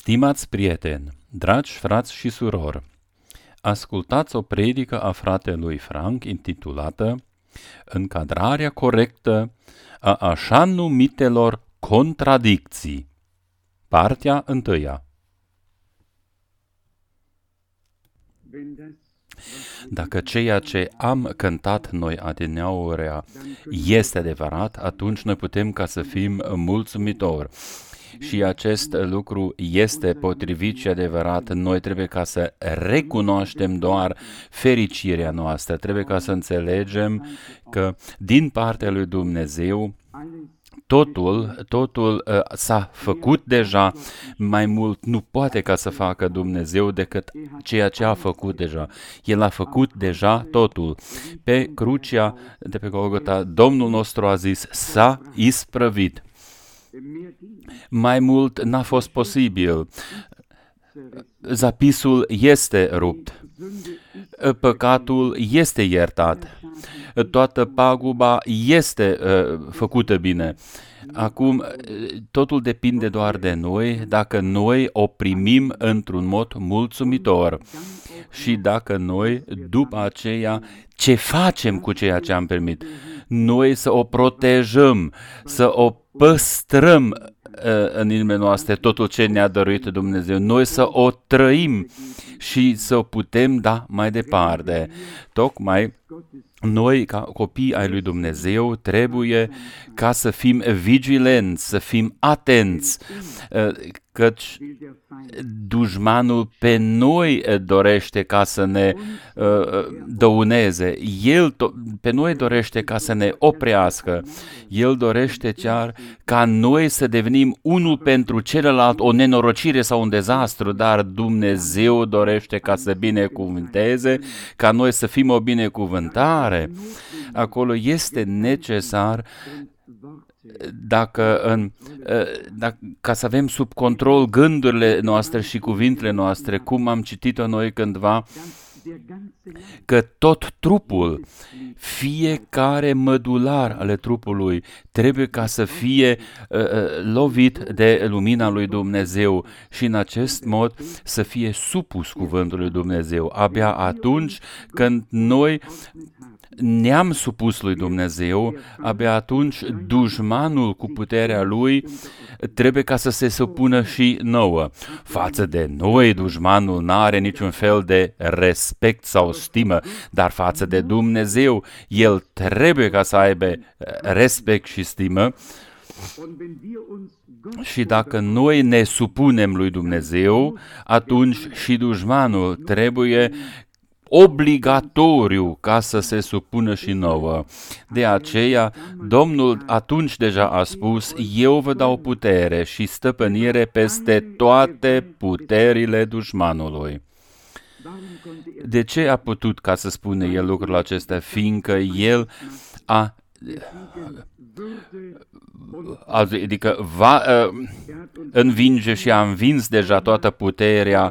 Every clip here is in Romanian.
Stimați prieteni, dragi frați și surori, ascultați o predică a fratelui Frank intitulată Încadrarea corectă a așa numitelor contradicții. Partea 1. Dacă ceea ce am cântat noi adineaurea este adevărat, atunci noi putem ca să fim mulțumitori. Și acest lucru este potrivit și adevărat. Noi trebuie ca să recunoaștem doar fericirea noastră. Trebuie ca să înțelegem că din partea lui Dumnezeu totul s-a făcut deja. Mai mult nu poate ca să facă Dumnezeu decât ceea ce a făcut deja. El a făcut deja totul. Pe crucea de pe Golgota, Domnul nostru a zis, s-a isprăvit. Mai mult n-a fost posibil. Zapisul este rupt. Păcatul este iertat. Toată paguba este făcută bine. Acum, totul depinde doar de noi, dacă noi o primim într-un mod mulțumitor și dacă noi, după aceea, ce facem cu ceea ce am primit? Noi să o protejăm, să o păstrăm în inimile noastre totul ce ne-a dăruit Dumnezeu. Noi să o trăim și să o putem da mai departe. Tocmai noi, ca copii ai lui Dumnezeu, trebuie ca să fim vigilenți, să fim atenți, căci dușmanul pe noi dorește ca să ne dăuneze. El pe noi dorește ca să ne oprească. El dorește chiar ca noi să devenim unul pentru celălalt, o nenorocire sau un dezastru, dar Dumnezeu dorește ca să binecuvânteze, ca noi să fim o binecuvântare. Acolo este necesar ca să avem sub control gândurile noastre și cuvintele noastre, cum am citit-o noi cândva, că tot trupul, fiecare mădular ale trupului trebuie ca să fie lovit de lumina lui Dumnezeu și în acest mod să fie supus cuvântului lui Dumnezeu. Abia atunci când noi ne-am supus lui Dumnezeu, abia atunci dușmanul cu puterea lui trebuie ca să se supună și nouă. Față de noi, dușmanul n-are niciun fel de respect sau stimă, dar față de Dumnezeu, el trebuie ca să aibă respect și stimă. Și dacă noi ne supunem lui Dumnezeu, atunci și dușmanul trebuie obligatoriu ca să se supună și nouă. De aceea, Domnul atunci deja a spus, eu vă dau putere și stăpânire peste toate puterile dușmanului. De ce a putut ca să spune el lucrul acesta? Fiindcă el adică va învinge și a învins deja toată puterea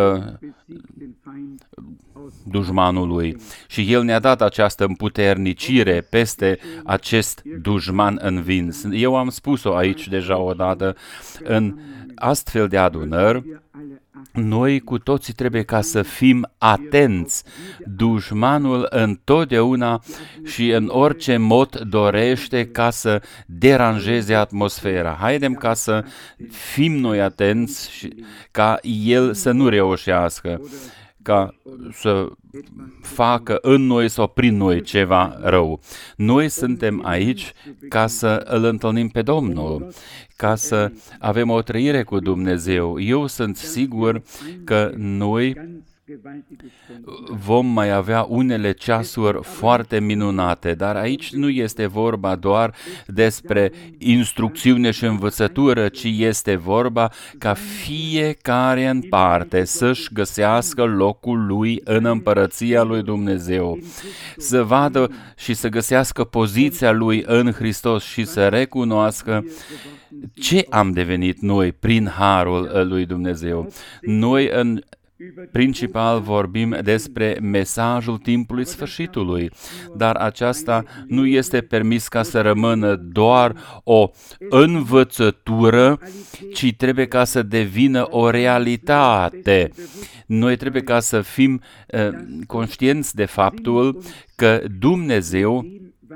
dușmanului și el ne-a dat această împuternicire peste acest dușman învins. Eu am spus-o aici deja odată, în astfel de adunări, noi cu toții trebuie ca să fim atenți. Dușmanul întotdeauna și în orice mod dorește ca să deranjeze atmosfera. Haidem ca să fim noi atenți și ca el să nu reușească, ca să facă în noi sau prin noi ceva rău. Noi suntem aici ca să îl întâlnim pe Domnul, ca să avem o trăire cu Dumnezeu. Eu sunt sigur că noi vom mai avea unele ceasuri foarte minunate, dar aici nu este vorba doar despre instrucțiune și învățătură, ci este vorba ca fiecare în parte să-și găsească locul lui în împărăția lui Dumnezeu, să vadă și să găsească poziția lui în Hristos și să recunoască ce am devenit noi prin harul lui Dumnezeu. Noi principal vorbim despre mesajul timpului sfârșitului, dar aceasta nu este permis ca să rămână doar o învățătură, ci trebuie ca să devină o realitate. Noi trebuie ca să fim conștienți de faptul că Dumnezeu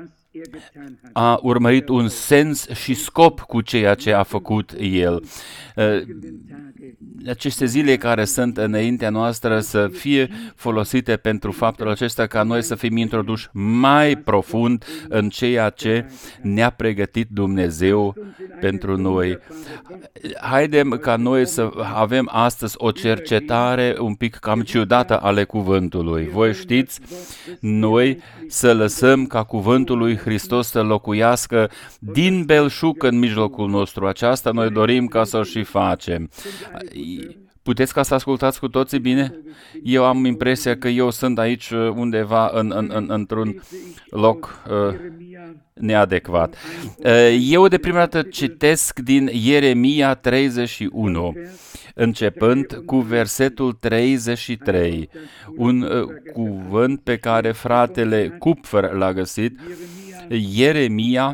a urmărit un sens și scop cu ceea ce a făcut El. Aceste zile care sunt înaintea noastră să fie folosite pentru faptul acesta ca noi să fim introduși mai profund în ceea ce ne-a pregătit Dumnezeu pentru noi. Haidem ca noi să avem astăzi o cercetare un pic cam ciudată ale cuvântului. Voi știți, noi să lăsăm ca cuvântul lui Hristos să locuiască din belșug în mijlocul nostru. Aceasta noi dorim ca să o și facem. Puteți ca să ascultați cu toții bine? Eu am impresia că eu sunt aici undeva într-un loc neadecvat. Eu de prima dată citesc din Ieremia 31, începând cu versetul 33, un cuvânt pe care fratele Kupfer l-a găsit, Ieremia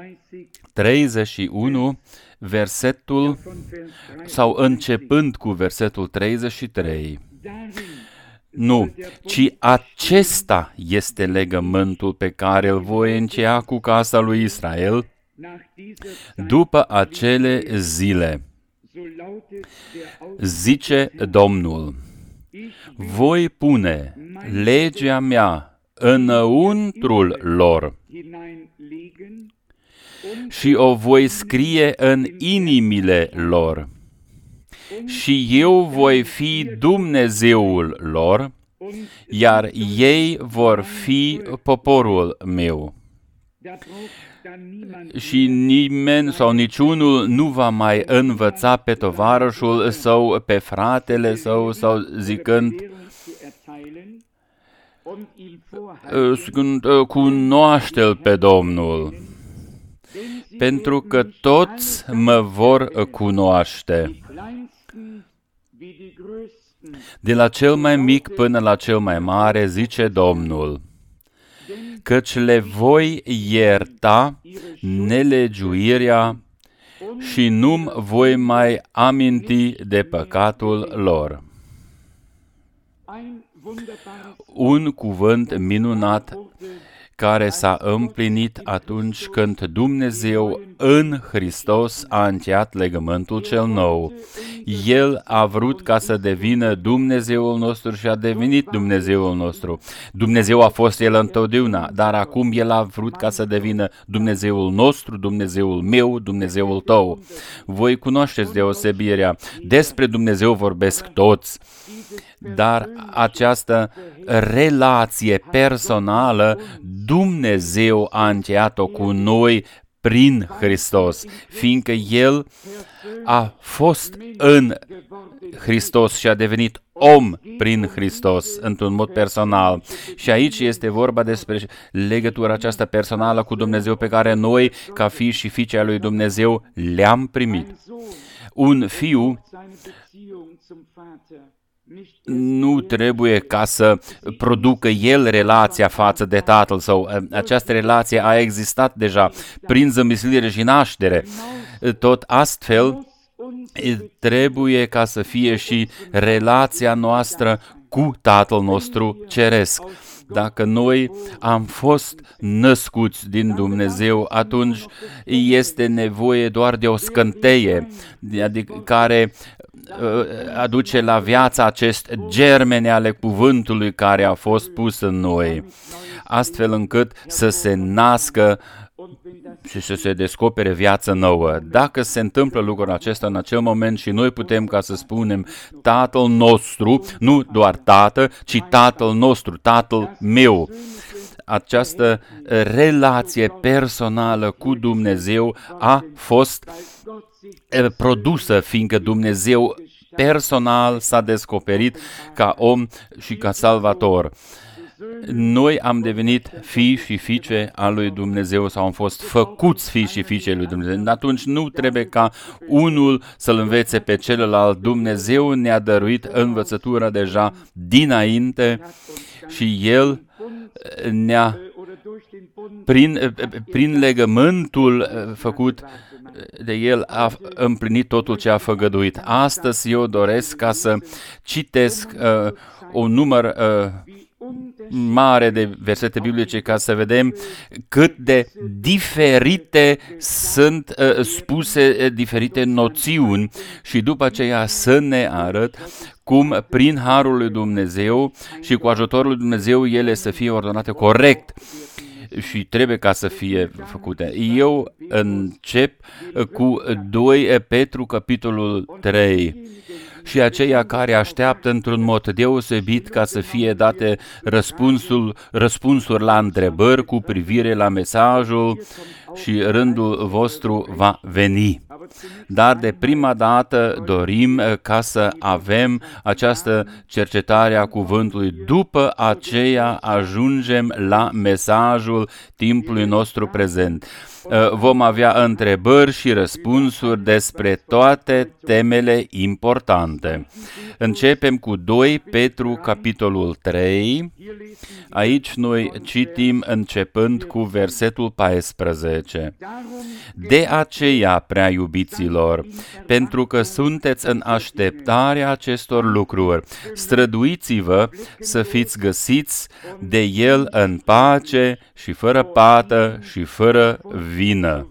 31, versetul, sau începând cu versetul 33. Nu, ci acesta este legământul pe care îl voi încheia cu casa lui Israel după acele zile. Zice Domnul, voi pune legea mea înăuntrul lor și o voi scrie în inimile lor. Și eu voi fi Dumnezeul lor, iar ei vor fi poporul meu. Și nimeni sau niciunul nu va mai învăța pe tovarășul sau pe fratele său sau zicând, cunoaște-l pe Domnul, pentru că toți mă vor cunoaște, de la cel mai mic până la cel mai mare, zice Domnul, căci le voi ierta nelegiuirea și nu-mi voi mai aminti de păcatul lor. Un cuvânt minunat care s-a împlinit atunci când Dumnezeu în Hristos a încheiat legământul cel nou. El a vrut ca să devină Dumnezeul nostru și a devenit Dumnezeul nostru. Dumnezeu a fost El întotdeauna, dar acum El a vrut ca să devină Dumnezeul nostru, Dumnezeul meu, Dumnezeul tău. Voi cunoașteți deosebirea. Despre Dumnezeu vorbesc toți. Dar această relație personală, Dumnezeu a încheiat-o cu noi prin Hristos, fiindcă El a fost în Hristos și a devenit om prin Hristos, într-un mod personal. Și aici este vorba despre legătura aceasta personală cu Dumnezeu pe care noi, ca fii și fiice ai lui Dumnezeu, le-am primit. Un fiu nu trebuie ca să producă el relația față de tatăl său. Această relație a existat deja prin zămislire și naștere. Tot astfel trebuie ca să fie și relația noastră cu Tatăl nostru ceresc. Dacă noi am fost născuți din Dumnezeu, atunci este nevoie doar de o scânteie care aduce la viață acest germene ale cuvântului care a fost pus în noi, astfel încât să se nască și să se descopere viață nouă. Dacă se întâmplă lucrul acesta în acel moment și noi putem ca să spunem Tatăl nostru, nu doar Tată, ci Tatăl nostru, Tatăl meu. Această relație personală cu Dumnezeu a fost produsă, fiindcă Dumnezeu personal s-a descoperit ca om și ca salvator. noi am devenit fii și fiice al lui Dumnezeu sau am fost făcuți fii și fiice lui Dumnezeu. Atunci nu trebuie ca unul să-l învețe pe celălalt. Dumnezeu ne-a dăruit învățătura deja dinainte și El ne-a, prin legământul făcut de El, a împlinit totul ce a făgăduit. Astăzi eu doresc ca să citesc un număr mare de versete biblice ca să vedem cât de diferite sunt spuse diferite noțiuni și după aceea să ne arăt cum prin harul lui Dumnezeu și cu ajutorul lui Dumnezeu ele să fie ordonate corect și trebuie ca să fie făcute. Eu încep cu 2 Petru, capitolul 3. Și aceia care așteaptă într-un mod deosebit ca să fie date răspunsuri la întrebări cu privire la mesajul și rândul vostru va veni. Dar de prima dată dorim ca să avem această cercetare a cuvântului. După aceea ajungem la mesajul timpului nostru prezent. Vom avea întrebări și răspunsuri despre toate temele importante. Începem cu 2 Petru, capitolul 3. Aici noi citim începând cu versetul 14. De aceea, prea iubiților, pentru că sunteți în așteptarea acestor lucruri, străduiți-vă să fiți găsiți de El în pace și fără pată și fără vină.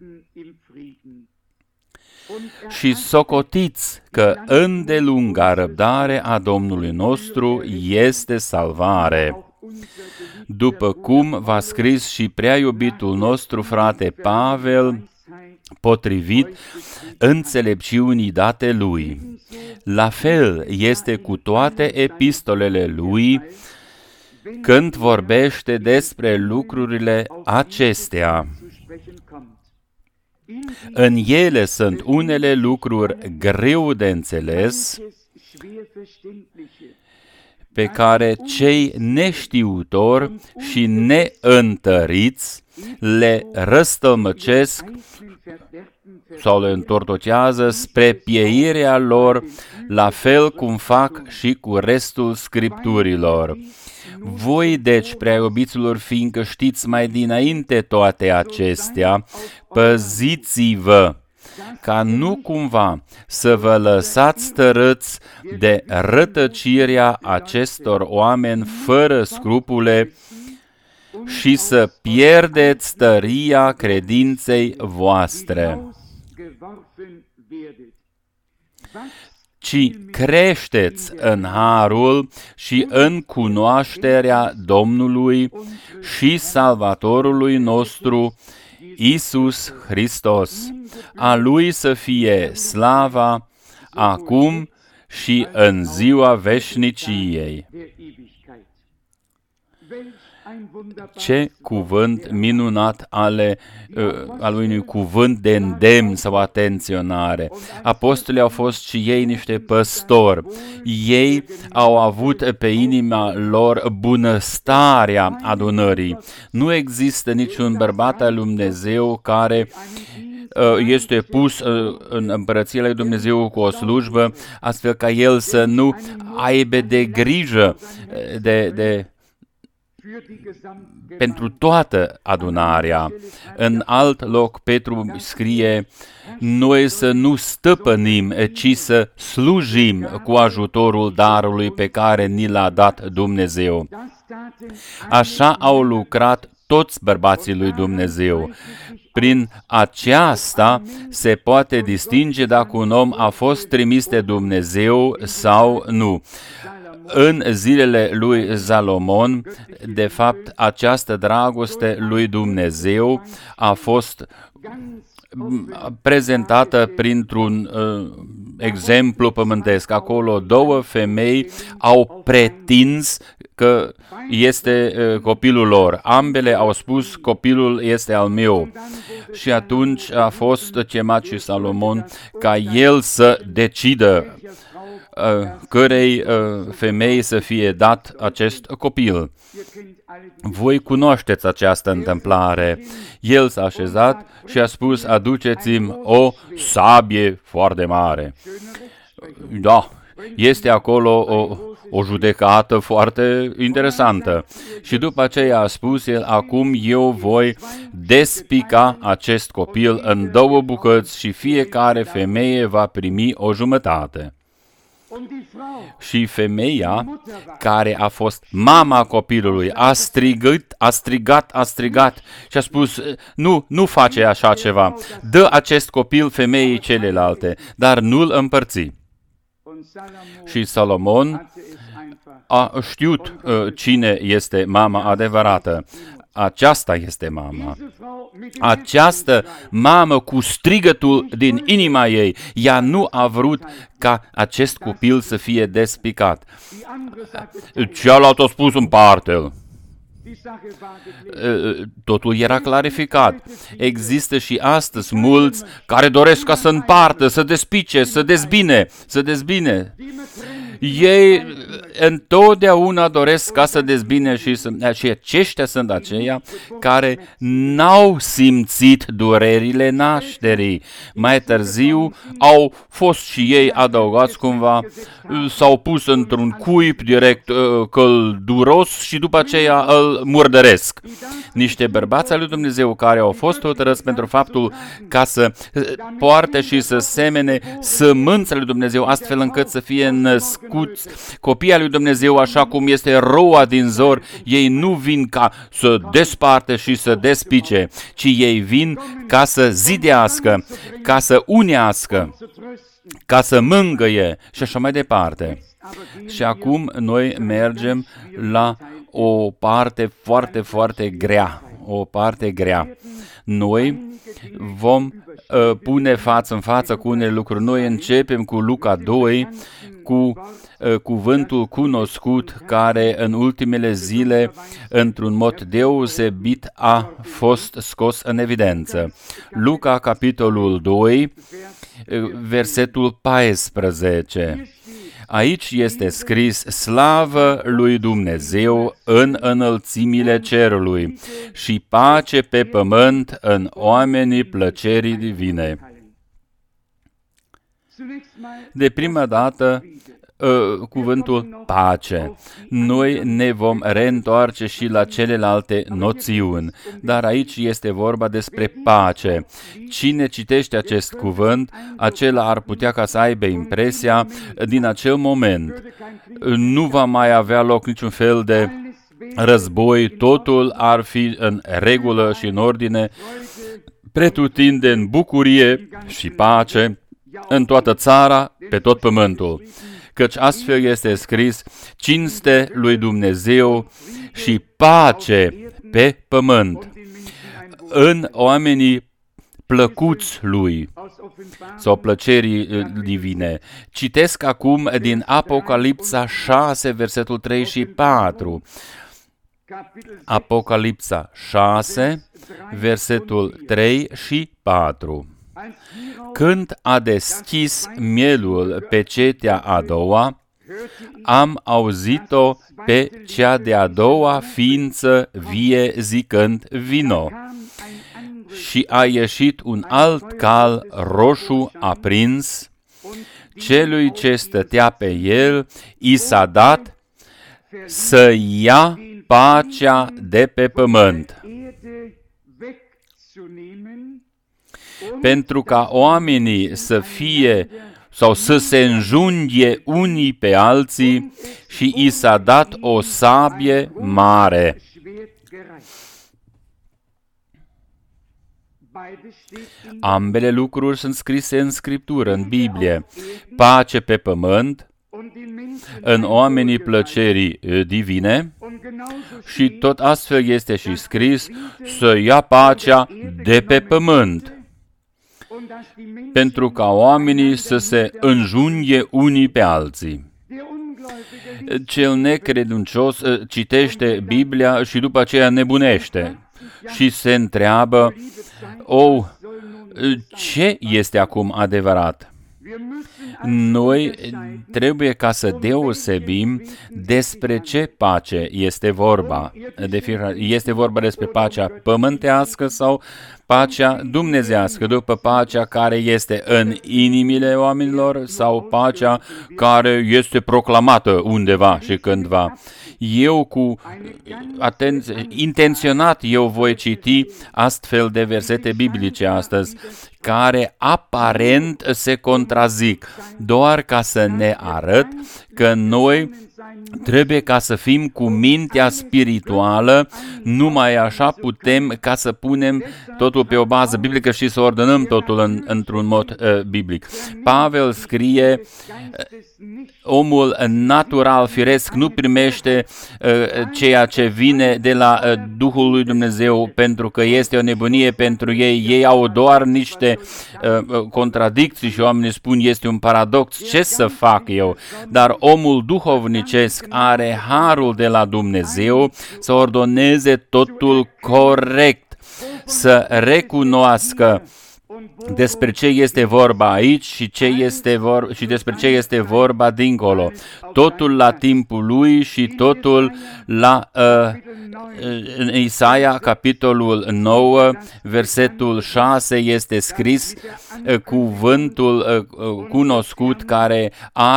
Și socotiți că îndelunga răbdare a Domnului nostru este salvare. După cum v-a scris și prea iubitul nostru frate Pavel, potrivit înțelepciunii date lui. La fel este cu toate epistolele lui când vorbește despre lucrurile acestea. În ele sunt unele lucruri greu de înțeles, pe care cei neștiutori și neîntăriți le răstălmăcesc sau le întortochează spre pieirea lor, la fel cum fac și cu restul scripturilor. Voi, deci, prea iubiților, fiindcă știți mai dinainte toate acestea, păziți-vă ca nu cumva să vă lăsați tărâți de rătăcirea acestor oameni fără scrupule și să pierdeți tăria credinței voastre, ci creșteți în harul și în cunoașterea Domnului și Salvatorului nostru, Iisus Hristos. A Lui să fie slava acum și în ziua veșniciei. Ce cuvânt minunat al unui cuvânt de îndemn sau atenționare. Apostolii au fost și ei niște păstori. Ei au avut pe inima lor bunăstarea adunării. Nu există niciun bărbat al lui Dumnezeu care este pus în împărăția lui Dumnezeu cu o slujbă, astfel ca el să nu aibă de grijă pentru toată adunarea. În alt loc, Petru scrie, noi să nu stăpânim, ci să slujim cu ajutorul darului pe care ni l-a dat Dumnezeu. Așa au lucrat toți bărbații lui Dumnezeu. Prin aceasta se poate distinge dacă un om a fost trimis de Dumnezeu sau nu. În zilele lui Salomon, de fapt, această dragoste lui Dumnezeu a fost prezentată printr-un exemplu pământesc. Acolo 2 femei au pretins că este copilul lor. Ambele au spus, copilul este al meu. Și atunci a fost chemat și Salomon ca el să decidă. cărei femei să fie dat acest copil. Voi cunoașteți această întâmplare. El s-a așezat și a spus, aduceți-mi o sabie foarte mare. Da, este acolo o judecată foarte interesantă. Și după aceea a spus el, acum eu voi despica acest copil în 2 bucăți și fiecare femeie va primi o jumătate. Și femeia, care a fost mama copilului, a strigat și a spus, nu face așa ceva, dă acest copil femeii celelalte, dar nu-l împărți. Și Salomon a știut cine este mama adevărată. Aceasta este mama. Această mamă cu strigătul din inima ei, ea nu a vrut ca acest copil să fie despicat. Cealaltă a spus împarte-l. Totul era clarificat. Există și astăzi mulți care doresc ca să împartă, să despice, să dezbine. Ei întotdeauna doresc ca să dezbine și aceștia sunt aceia care n-au simțit durerile nașterii. Mai târziu au fost și ei adăugați cumva, s-au pus într-un cuib direct călduros și după aceea îl murdăresc. Niște bărbați al lui Dumnezeu care au fost hotărâți pentru faptul ca să poarte și să semene sămânța lui Dumnezeu astfel încât să fie născuți copiii lui Dumnezeu așa cum este roa din zor. Ei nu vin ca să desparte și să despice, ci ei vin ca să zidească, ca să unească, ca să mângâie și așa mai departe. Și acum noi mergem la o parte foarte, foarte grea. O parte grea. Noi vom pune față în față cu unele lucruri. Noi începem cu Luca 2, cu cuvântul cunoscut care în ultimele zile, într-un mod deosebit, a fost scos în evidență. Luca, capitolul 2, versetul 14. Aici este scris, slavă lui Dumnezeu în înălțimile cerului și pace pe pământ în oamenii plăcerii divine. De prima dată, cuvântul pace. Noi ne vom reîntoarce și la celelalte noțiuni, dar aici este vorba despre pace. Cine citește acest cuvânt, acela ar putea ca să aibă impresia, din acel moment nu va mai avea loc niciun fel de război, totul ar fi în regulă și în ordine, pretutindeni bucurie și pace în toată țara, pe tot pământul. Căci astfel este scris, cinste lui Dumnezeu și pace pe pământ, în oamenii plăcuți lui, sau plăcerii divine. Citesc acum din Apocalipsa 6, versetul 3 și 4. Apocalipsa 6, versetul 3 și 4. Când a deschis mielul pe cetea a doua, am auzit-o pe cea de-a doua ființă vie zicând, vino. Și a ieșit un alt cal roșu aprins, celui ce stătea pe el i s-a dat să ia pacea de pe pământ, pentru ca oamenii să fie sau să se înjunghe unii pe alții și i s-a dat o sabie mare. Ambele lucruri sunt scrise în Scriptură, în Biblie. Pace pe pământ, în oamenii plăcerii divine, și tot astfel este și scris să ia pacea de pe pământ, pentru ca oamenii să se înjunghe unii pe alții. Cel necredincios citește Biblia și după aceea nebunește și se întreabă, ce este acum adevărat? Noi trebuie ca să deosebim despre ce pace este vorba. Este vorba despre pacea pământească sau pacea dumnezească, după pacea care este în inimile oamenilor sau pacea care este proclamată undeva și cândva. Eu intenționat voi citi astfel de versete biblice astăzi, care aparent se contrazic, doar ca să ne arăt că noi trebuie ca să fim cu mintea spirituală, numai așa putem ca să punem totul pe o bază biblică și să ordonăm totul într-un mod biblic. Pavel scrie, omul natural, firesc, nu primește ceea ce vine de la Duhul lui Dumnezeu, pentru că este o nebunie pentru ei. Ei au doar niște contradicții și oamenii spun, este un paradox, ce să fac eu? Dar omul duhovnicesc are harul de la Dumnezeu să ordoneze totul corect, să recunoască despre ce este vorba aici și despre ce este vorba dincolo. Totul la timpul lui și totul la în Isaia, capitolul 9, versetul 6, este scris cuvântul cunoscut care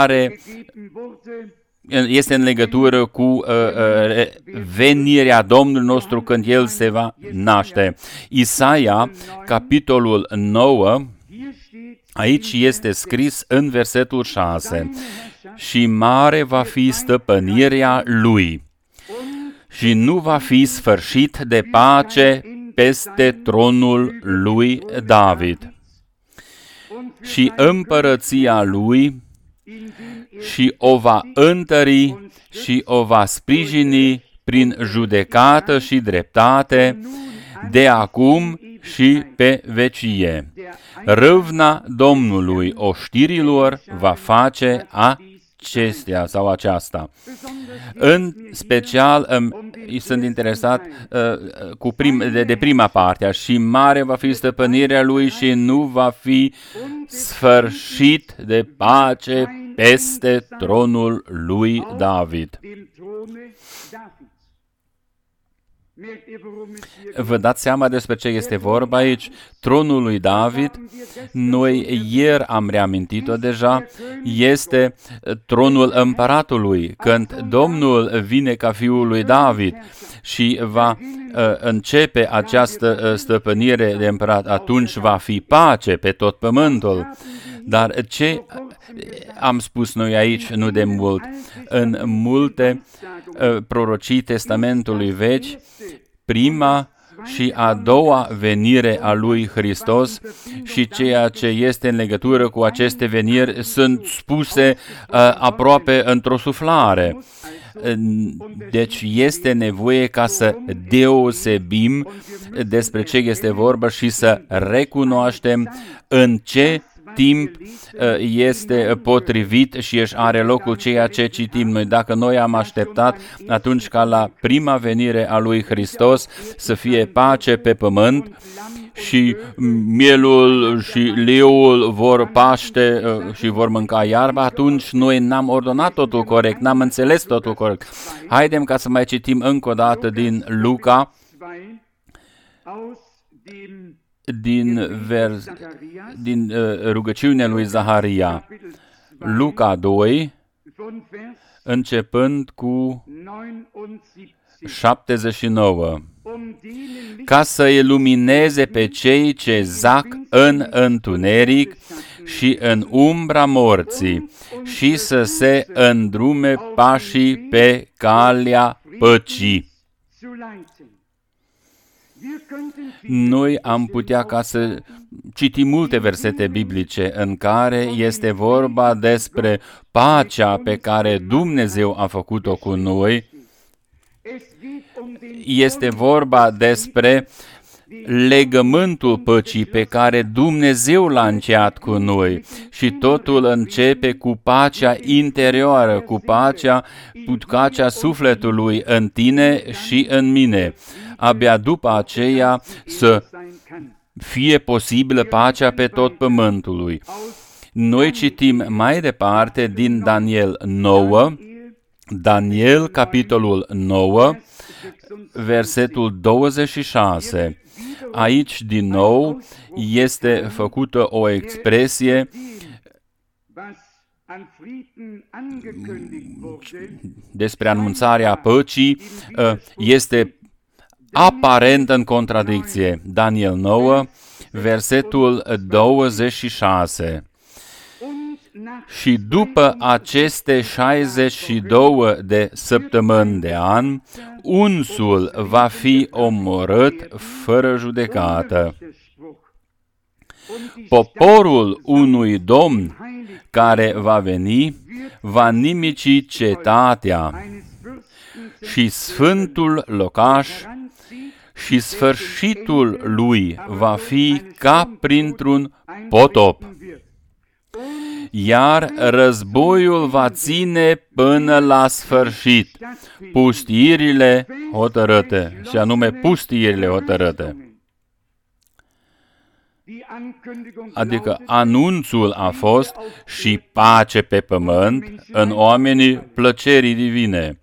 este în legătură cu venirea Domnului nostru când El se va naște. Isaia, capitolul 9, aici este scris în versetul 6, și mare va fi stăpânirea Lui și nu va fi sfârșit de pace peste tronul lui David. Și împărăția Lui și o va întări și o va sprijini prin judecată și dreptate de acum și pe vecie. Râvna Domnului oștirilor va face acestea sau aceasta. În special sunt interesat de prima parte, și mare va fi stăpânirea Lui și nu va fi sfârșit de pace peste tronul lui David. Vă dați seama despre ce este vorba aici? Tronul lui David, noi ieri am reamintit-o deja, este tronul împăratului. Când Domnul vine ca fiul lui David și va începe această stăpânire de împărat, atunci va fi pace pe tot pământul. Dar ce am spus noi aici nu de mult? În multe prorocii Testamentului Vechi, prima și a doua venire a lui Hristos și ceea ce este în legătură cu aceste veniri sunt spuse aproape într-o suflare. Deci este nevoie ca să deosebim despre ce este vorba și să recunoaștem în ce timp este potrivit și își are locul ceea ce citim noi. Dacă noi am așteptat atunci ca la prima venire a lui Hristos să fie pace pe pământ și mielul și leul vor paște și vor mânca iarba, atunci noi n-am ordonat totul corect, n-am înțeles totul corect. Haidem ca să mai citim încă o dată din Luca, din rugăciunea lui Zaharia. Luca 2, începând cu 79. Ca să ilumineze pe cei ce zac în întuneric și în umbra morții și să se îndrume pașii pe calea păcii. Noi am putea ca să citim multe versete biblice în care este vorba despre pacea pe care Dumnezeu a făcut-o cu noi. Este vorba despre legământul păcii pe care Dumnezeu l-a încheiat cu noi și totul începe cu pacea interioară, cu pacea sufletului în tine și în mine. Abia după aceea să fie posibilă pacea pe tot pământului. Noi citim mai departe din Daniel 9, Daniel, capitolul 9, versetul 26. Aici, din nou, este făcută o expresie despre anunțarea păcii, este aparent în contradicție. Daniel 9, versetul 26. Și după aceste 62 de săptămâni de an, unsul va fi omorât fără judecată. Poporul unui domn care va veni va nimici cetatea și sfântul locaș și sfârșitul lui va fi ca printr-un potop. Iar războiul va ține până la sfârșit pustiirile hotărâte, și anume pustiirile hotărâte. Adică anunțul a fost și pace pe pământ în oamenii plăcerii divine.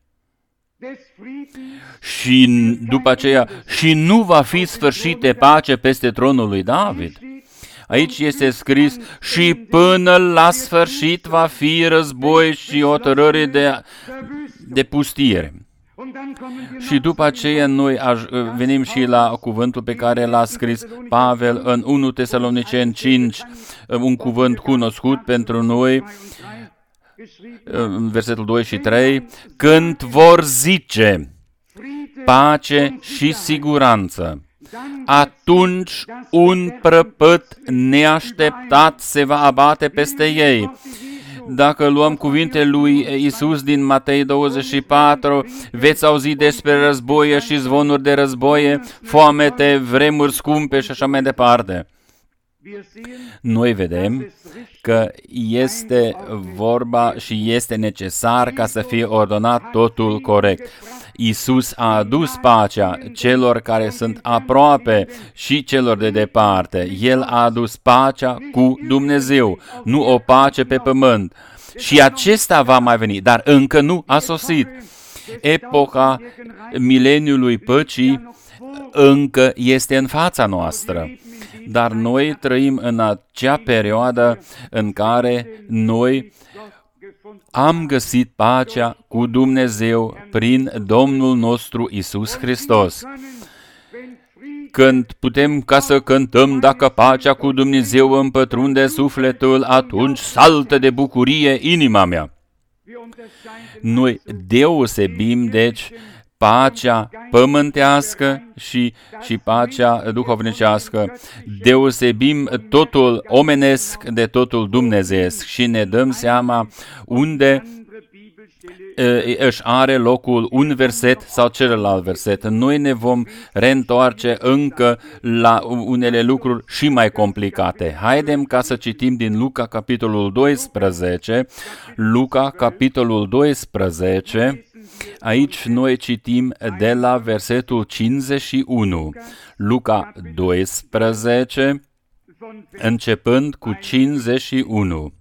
Și după aceea, și nu va fi sfârșită pace peste tronul lui David. Aici este scris și până la sfârșit va fi război și hotărâre de pustire. Și după aceea noi venim și la cuvântul pe care l-a scris Pavel în 1 Tesaloniceni 5, un cuvânt cunoscut pentru noi, versetul 2 și 3, când vor zice pace și siguranță, atunci un prăpăd neașteptat se va abate peste ei. Dacă luăm cuvintele lui Iisus din Matei 24, veți auzi despre războie și zvonuri de războie, foamete, vremuri scumpe și așa mai departe. Noi vedem că este vorba și este necesar ca să fie ordonat totul corect. Iisus a adus pacea celor care sunt aproape și celor de departe. El a adus pacea cu Dumnezeu, nu o pace pe pământ. Și acesta va mai veni, dar încă nu a sosit. Epoca mileniului păcii încă este în fața noastră. Dar noi trăim în acea perioadă în care noi am găsit pacea cu Dumnezeu prin Domnul nostru Iisus Hristos. Când putem ca să cântăm, dacă pacea cu Dumnezeu îmi pătrunde sufletul, atunci saltă de bucurie inima mea. Noi deosebim, deci, pacea pământească și pacea duhovnicească. Deosebim totul omenesc de totul dumnezeiesc și ne dăm seama unde își are locul un verset sau celălalt verset. Noi ne vom reîntoarce încă la unele lucruri și mai complicate. Haidem ca să citim din Luca, capitolul 12. Luca, capitolul 12. Aici noi citim de la versetul 51. Luca 12, începând cu 51.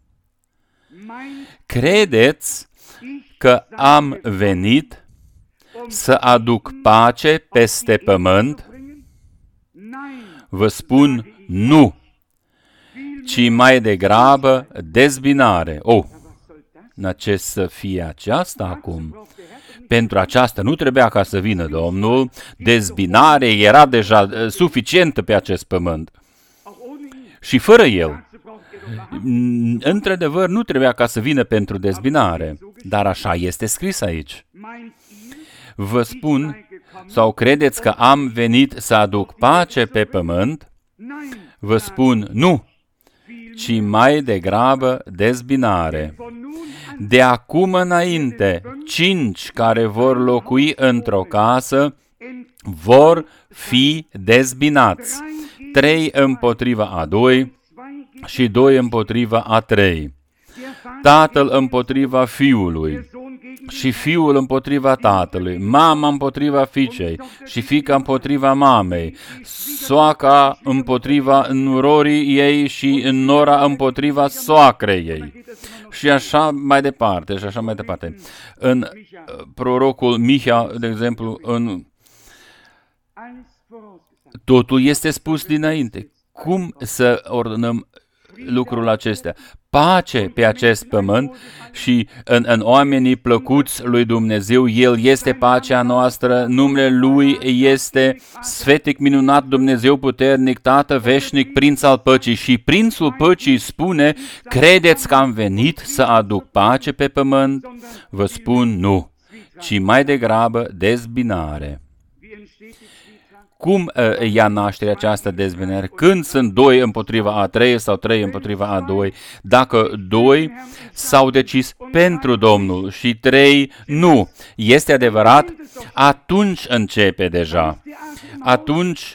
Credeți că am venit să aduc pace peste pământ? Vă spun nu, ci mai degrabă dezbinare. Na ce să fie aceasta acum? Pentru aceasta nu trebuia ca să vină Domnul, dezbinare era deja suficientă pe acest pământ. Și fără El, într-adevăr, nu trebuia ca să vină pentru dezbinare, dar așa este scris aici. Vă spun, sau credeți că am venit să aduc pace pe pământ? Vă spun nu, ci mai degrabă dezbinare. De acum înainte, 5 care vor locui într-o casă vor fi dezbinați, 3 împotriva a 2 și 2 împotriva a 3. Tatăl împotriva fiului și fiul împotriva tatălui, mama împotriva fiicei și fiica împotriva mamei, soaca împotriva nurorii ei și nora împotriva soacrei ei. Și așa mai departe, și așa mai departe. În prorocul Miha, de exemplu, totul este spus dinainte. Cum să ordonăm lucrul acesta? Pace pe acest pământ și în oamenii plăcuți lui Dumnezeu. El este pacea noastră, numele Lui este sfetic, minunat, Dumnezeu puternic, Tată veșnic, Prinț al păcii. Și Prințul păcii spune, credeți că am venit să aduc pace pe pământ? Vă spun nu, ci mai degrabă dezbinare. Cum ia naștere această dezbinare? Când sunt doi împotriva a trei sau trei împotriva a doi? Dacă doi s-au decis pentru Domnul și trei nu, este adevărat? Atunci începe deja. Atunci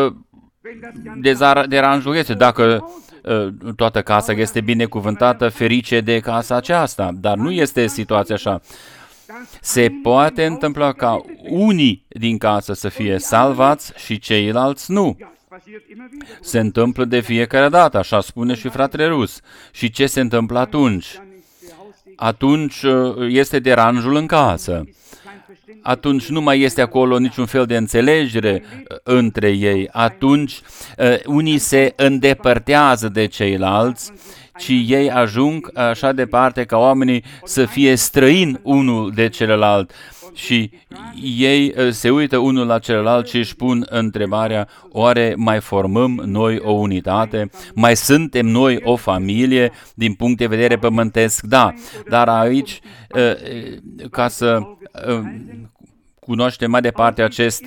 deranjul este. Dacă toată casa este binecuvântată, ferice de casa aceasta. Dar nu este situația așa. Se poate întâmpla ca unii din casă să fie salvați și ceilalți nu. Se întâmplă de fiecare dată, așa spune și fratele Rus. Și ce se întâmplă atunci? Atunci este deranjul în casă. Atunci nu mai este acolo niciun fel de înțelegere între ei. Atunci unii se îndepărtează de ceilalți, ci ei ajung așa departe ca oamenii să fie străini unul de celălalt și ei se uită unul la celălalt și își pun întrebarea, oare mai formăm noi o unitate? Mai suntem noi o familie din punct de vedere pământesc? Da, dar aici, ca să cunoaștem mai departe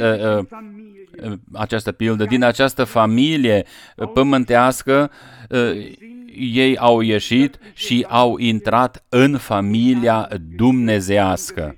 această pildă, din această familie pământească, ei au ieșit și au intrat în familia dumnezeiască.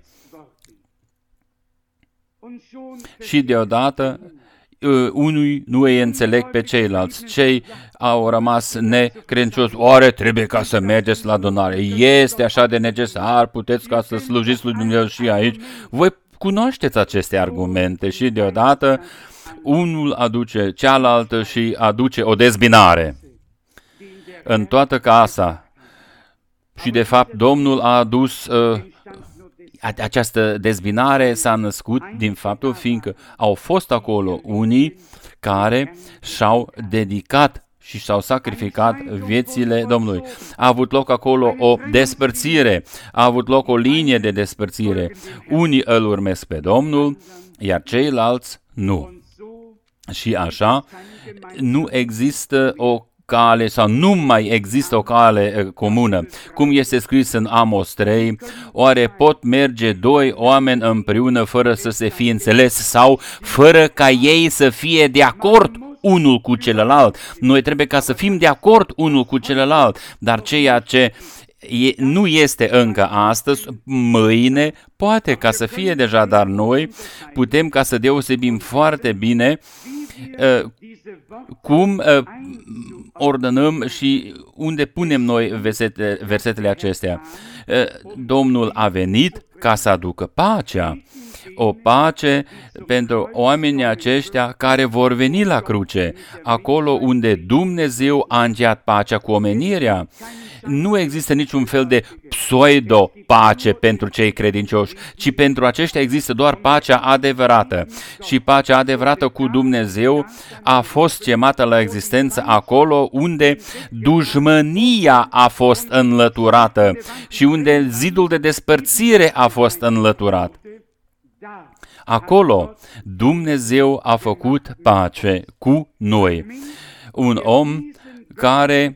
Și deodată unii nu îi înțeleg pe ceilalți. Cei au rămas necredincioși. Oare trebuie ca să mergeți la adunare? Este așa de necesar, puteți ca să slujiți lui Dumnezeu și aici? Voi cunoașteți aceste argumente și deodată unul aduce cealaltă și aduce o dezbinare în toată casa. Și de fapt Domnul a adus această dezbinare s-a născut din faptul fiindcă au fost acolo unii care și-au dedicat și și-au sacrificat viețile Domnului. A avut loc acolo o despărțire, a avut loc o linie de despărțire. Unii îl urmesc pe Domnul, iar ceilalți nu. Și așa nu există o cale sau nu mai există o cale comună. Cum este scris în Amos 3, oare pot merge doi oameni împreună fără să se fie înțeles sau fără ca ei să fie de acord unul cu celălalt? Noi trebuie ca să fim de acord unul cu celălalt, dar ceea ce nu este încă astăzi, mâine poate ca să fie deja, dar noi putem ca să deosebim foarte bine cum ordonăm și unde punem noi versetele acestea. Domnul a venit ca să aducă pacea, o pace pentru oamenii aceștia care vor veni la cruce, acolo unde Dumnezeu a încheiat pacea cu omenirea. Nu există niciun fel de pseudo-pace pentru cei credincioși, ci pentru aceștia există doar pacea adevărată. Și pacea adevărată cu Dumnezeu a fost chemată la existență acolo unde dușmănia a fost înlăturată și unde zidul de despărțire a fost înlăturat. Acolo Dumnezeu a făcut pace cu noi. Un om care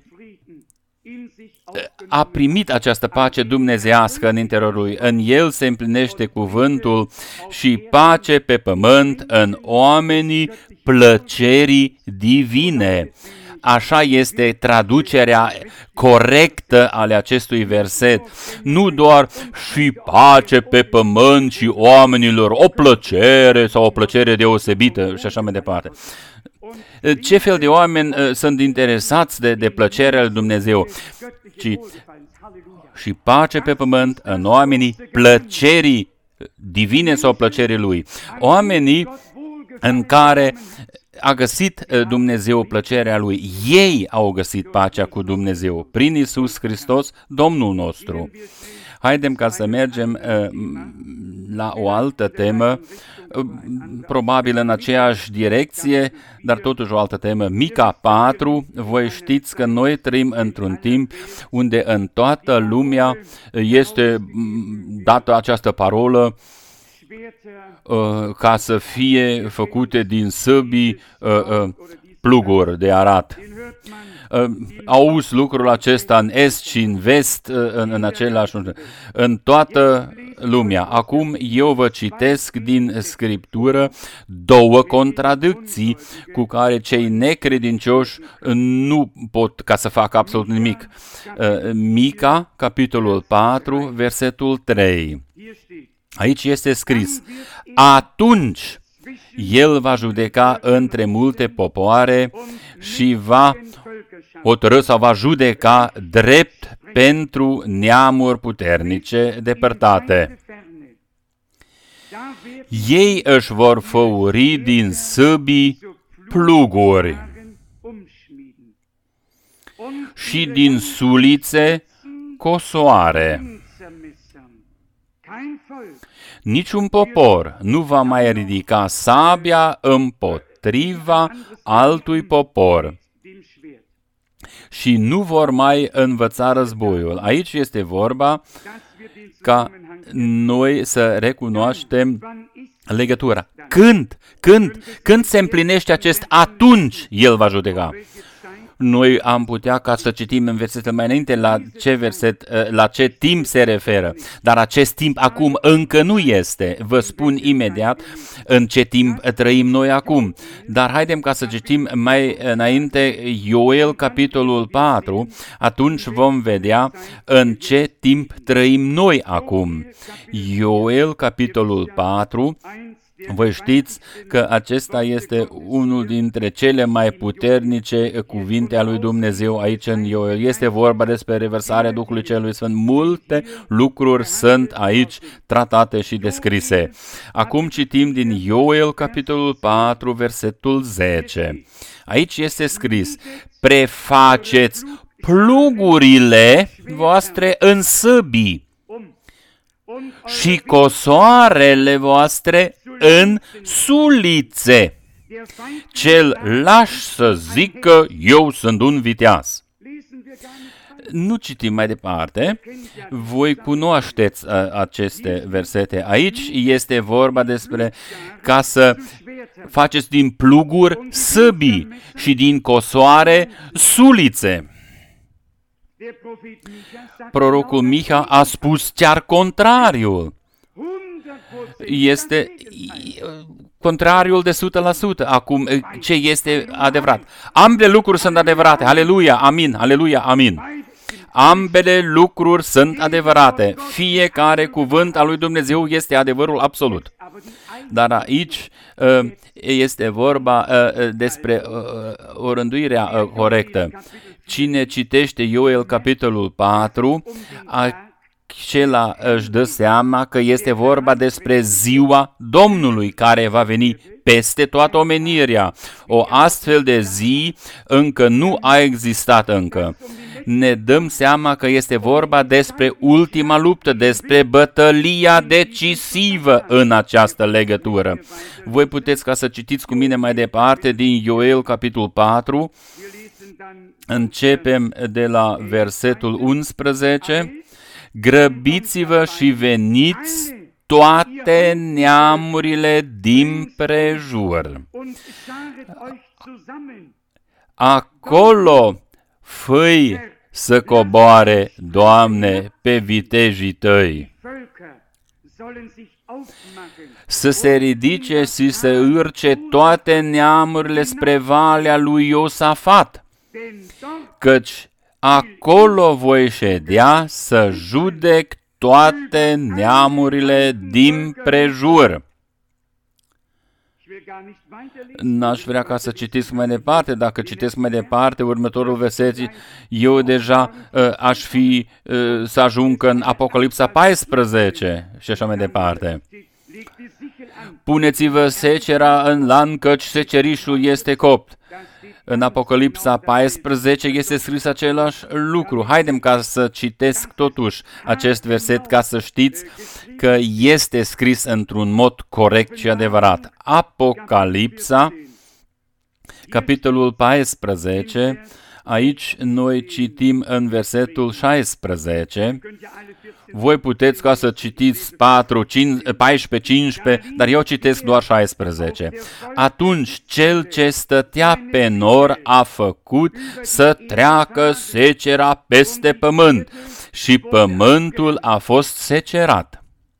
a primit această pace dumnezeiască în interiorul lui. În el se împlinește cuvântul și pace pe pământ în oamenii plăcerii divine. Așa este traducerea corectă ale acestui verset. Nu doar și pace pe pământ și oamenilor o plăcere sau o plăcere deosebită și așa mai departe. Ce fel de oameni sunt interesați de plăcerea lui Dumnezeu? Ci și pace pe pământ în oamenii plăcerii divine sau plăcerii Lui. Oamenii în care a găsit Dumnezeu plăcerea Lui. Ei au găsit pacea cu Dumnezeu prin Iisus Hristos, Domnul nostru. Haidem ca să mergem la o altă temă, probabil în aceeași direcție, dar totuși o altă temă. Mica 4, voi știți că noi trăim într-un timp unde în toată lumea este dată această parolă ca să fie făcute din săbii pluguri de arat. Auzi lucrul acesta în est și în vest, în același în toată lumea. Acum eu vă citesc din Scriptură două contradicții cu care cei necredincioși nu pot ca să facă absolut nimic. Mica, capitolul 4, versetul 3. Aici este scris: atunci El va judeca între multe popoare și va hotărâ sau va judeca drept pentru neamuri puternice depărtate. Ei își vor făuri din săbii pluguri și din sulițe cosoare. Niciun popor nu va mai ridica sabia împotriva altui popor și nu vor mai învăța războiul. Aici este vorba ca noi să recunoaștem legătura. Când se împlinește acest atunci El va judeca? Noi am putea ca să citim în versetul mai înainte la ce timp se referă. Dar acest timp acum încă nu este. Vă spun imediat în ce timp trăim noi acum. Dar haidem ca să citim mai înainte Ioel, capitolul 4. Atunci vom vedea în ce timp trăim noi acum. Ioel, capitolul 4. Voi știți că acesta este unul dintre cele mai puternice cuvinte a lui Dumnezeu aici în Ioel. Este vorba despre revărsarea Duhului Celui Sfânt. Multe lucruri sunt aici tratate și descrise. Acum citim din Ioel, capitolul 4, versetul 10. Aici este scris: prefaceți plugurile voastre în săbii și cosoarele voastre în sulițe. Cel laș să zică, eu sunt un viteaz. Nu citim mai departe. Voi cunoașteți aceste versete. Aici este vorba despre ca să faceți din pluguri săbii și din cosoare sulițe. Prorocul Miha a spus chiar contrariul. Este contrariul de 100%. Acum, ce este adevărat? Ambele lucruri sunt adevărate. Aleluia, amin, aleluia, amin. Ambele lucruri sunt adevărate. Fiecare cuvânt al lui Dumnezeu este adevărul absolut. Dar aici este vorba despre o rânduire corectă. Cine citește Ioel capitolul 4, acela își dă seama că este vorba despre ziua Domnului care va veni peste toată omenirea. O astfel de zi încă nu a existat încă. Ne dăm seama că este vorba despre ultima luptă, despre bătălia decisivă în această legătură. Voi puteți ca să citiți cu mine mai departe din Ioel capitolul 4. Începem de la versetul 11. Grăbiți-vă și veniți toate neamurile din prejur. Acolo făi să coboare, Doamne, pe vitejii Tăi, să se ridice și să urce toate neamurile spre valea lui Iosafat, căci acolo voi ședea să judec toate neamurile din prejur. N-aș vrea ca să citesc mai departe. Dacă citesc mai departe următorul verset, eu deja aș fi să ajung în Apocalipsa 14 și așa mai departe. Puneți-vă secera în lan, căci secerișul este copt. În Apocalipsa 14 este scris același lucru. Haidem ca să citesc totuși acest verset ca să știți că este scris într-un mod corect și adevărat. Apocalipsa, capitolul 14, aici noi citim în versetul 16. Voi puteți ca să citiți 14, 15, dar eu citesc doar 16. Atunci cel ce stătea pe nor a făcut să treacă secera peste pământ și pământul a fost secerat.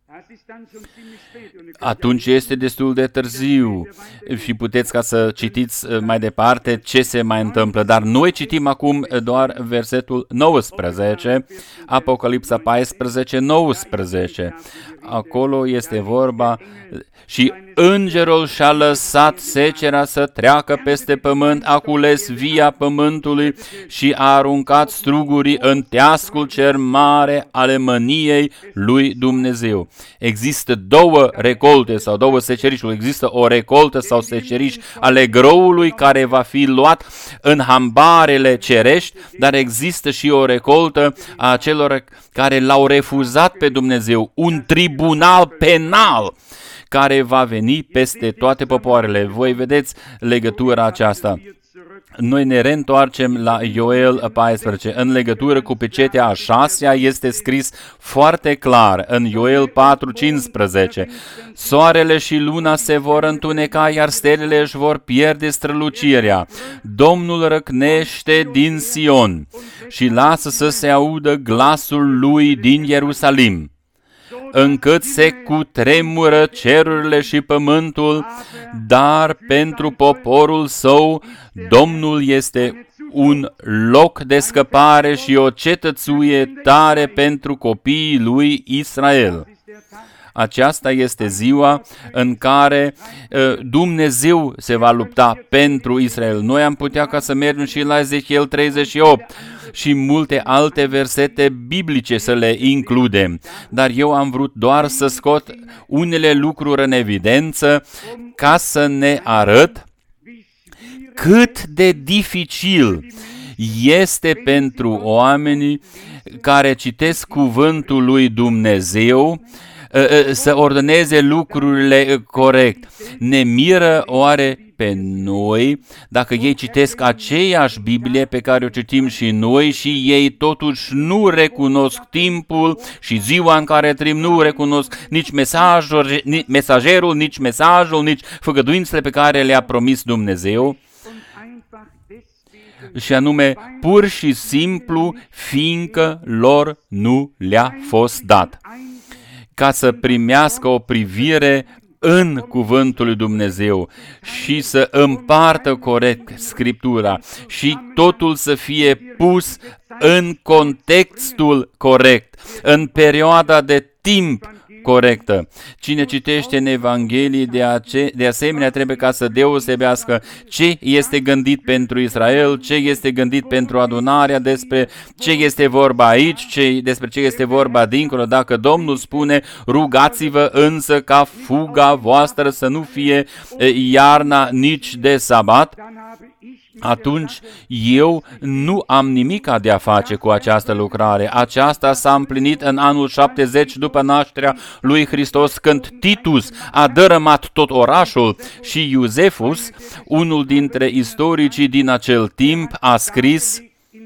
Atunci este destul de târziu și puteți ca să citiți mai departe ce se mai întâmplă. Dar noi citim acum doar versetul 19, Apocalipsa 14, 19. Acolo este vorba: și îngerul și-a lăsat secera să treacă peste pământ, a cules via pământului și a aruncat strugurii în teascul cer mare ale mâniei lui Dumnezeu. Există două recolte sau două secerișuri. Există o recoltă sau seceriș ale grăului care va fi luat în hambarele cerești, dar există și o recoltă a celor care l-au refuzat pe Dumnezeu, un tribunal penal care va veni peste toate popoarele. Voi vedeți legătura aceasta. Noi ne reîntoarcem la Ioel 14. În legătură cu pecetea a 6-a este scris foarte clar în Ioel 4:15. Soarele și luna se vor întuneca, iar stelele își vor pierde strălucirea. Domnul răcnește din Sion și lasă să se audă glasul lui din Ierusalim, încât se cutremură cerurile și pământul, dar pentru poporul său Domnul este un loc de scăpare și o cetățuie tare pentru copiii lui Israel. Aceasta este ziua în care Dumnezeu se va lupta pentru Israel. Noi am putea ca să mergem și la Ezechiel 38 și multe alte versete biblice să le includem. Dar eu am vrut doar să scot unele lucruri în evidență ca să ne arăt cât de dificil este pentru oamenii care citesc cuvântul lui Dumnezeu să ordoneze lucrurile corect. Ne miră oare pe noi dacă ei citesc aceeași Biblie pe care o citim și noi și ei totuși nu recunosc timpul și ziua în care trăim, nu recunosc nici mesagerul, nici mesajul, nici făgăduințele pe care le-a promis Dumnezeu? Și anume, pur și simplu, fiindcă lor nu le-a fost dat. Ca să primească o privire în cuvântul lui Dumnezeu și să împartă corect Scriptura și totul să fie pus în contextul corect, în perioada de timp corectă. Cine citește în Evanghelie de asemenea trebuie ca să deosebească ce este gândit pentru Israel, ce este gândit pentru adunarea, despre ce este vorba aici, despre ce este vorba dincolo. Dacă Domnul spune, rugați-vă însă ca fuga voastră să nu fie iarna nici de sabat, atunci eu nu am nimic de a face cu această lucrare. Aceasta s-a împlinit în anul 70 după nașterea lui Hristos, când Titus a dărâmat tot orașul și Iosefus, unul dintre istoricii din acel timp, a scris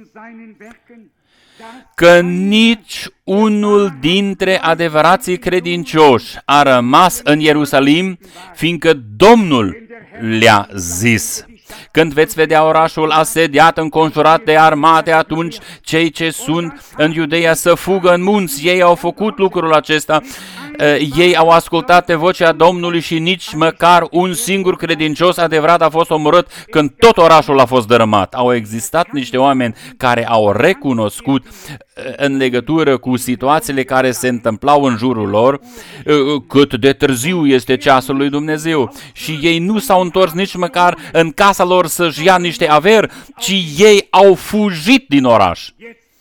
că nici unul dintre adevărații credincioși a rămas în Ierusalim, fiindcă Domnul le-a zis. Când veți vedea orașul asediat, înconjurat de armate, atunci cei ce sunt în Iudeia să fugă în munți. Ei au făcut lucrul acesta Ei au ascultat pe vocea Domnului și nici măcar un singur credincios adevărat a fost omorât când tot orașul a fost dărâmat. Au existat niște oameni care au recunoscut în legătură cu situațiile care se întâmplau în jurul lor cât de târziu este ceasul lui Dumnezeu. Și ei nu s-au întors nici măcar în casa lor să-și ia niște averi, ci ei au fugit din oraș.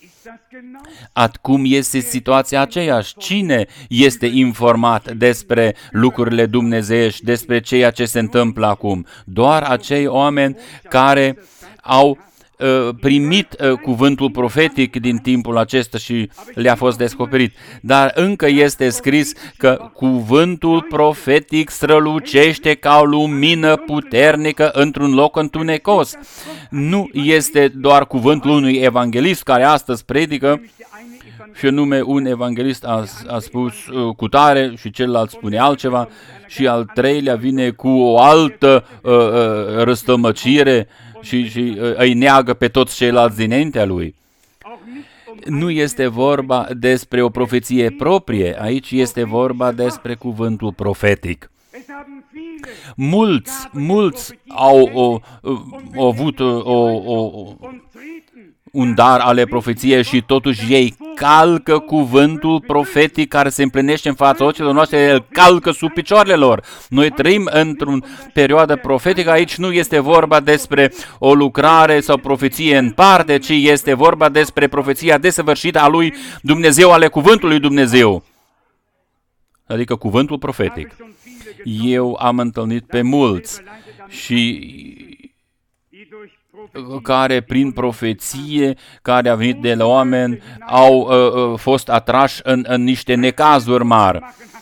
Acum este situația aceeași. Cine este informat despre lucrurile dumnezeiești, despre ceea ce se întâmplă acum? Doar acei oameni care au primit cuvântul profetic din timpul acesta și le-a fost descoperit. Dar încă este scris că cuvântul profetic strălucește ca o lumină puternică într-un loc întunecos. Nu este doar cuvântul unui evanghelist care astăzi predică și anume un evanghelist a spus cutare și celălalt spune altceva și al treilea vine cu o altă răstămăcire și îi neagă pe toți ceilalți dinaintea lui. Nu este vorba despre o profeție proprie, aici este vorba despre cuvântul profetic. Mulți au avut un dar ale profeției și totuși ei calcă cuvântul profetic care se împlinește în fața ochilor noastre, el calcă sub picioarele lor. Noi trăim într-o perioadă profetică, aici nu este vorba despre o lucrare sau profeție în parte, ci este vorba despre profeția desăvârșită a lui Dumnezeu, ale cuvântului Dumnezeu. Adică cuvântul profetic. Eu am întâlnit pe mulți și care prin profeție, care a venit de la oameni, au fost atrași în niște necazuri mari,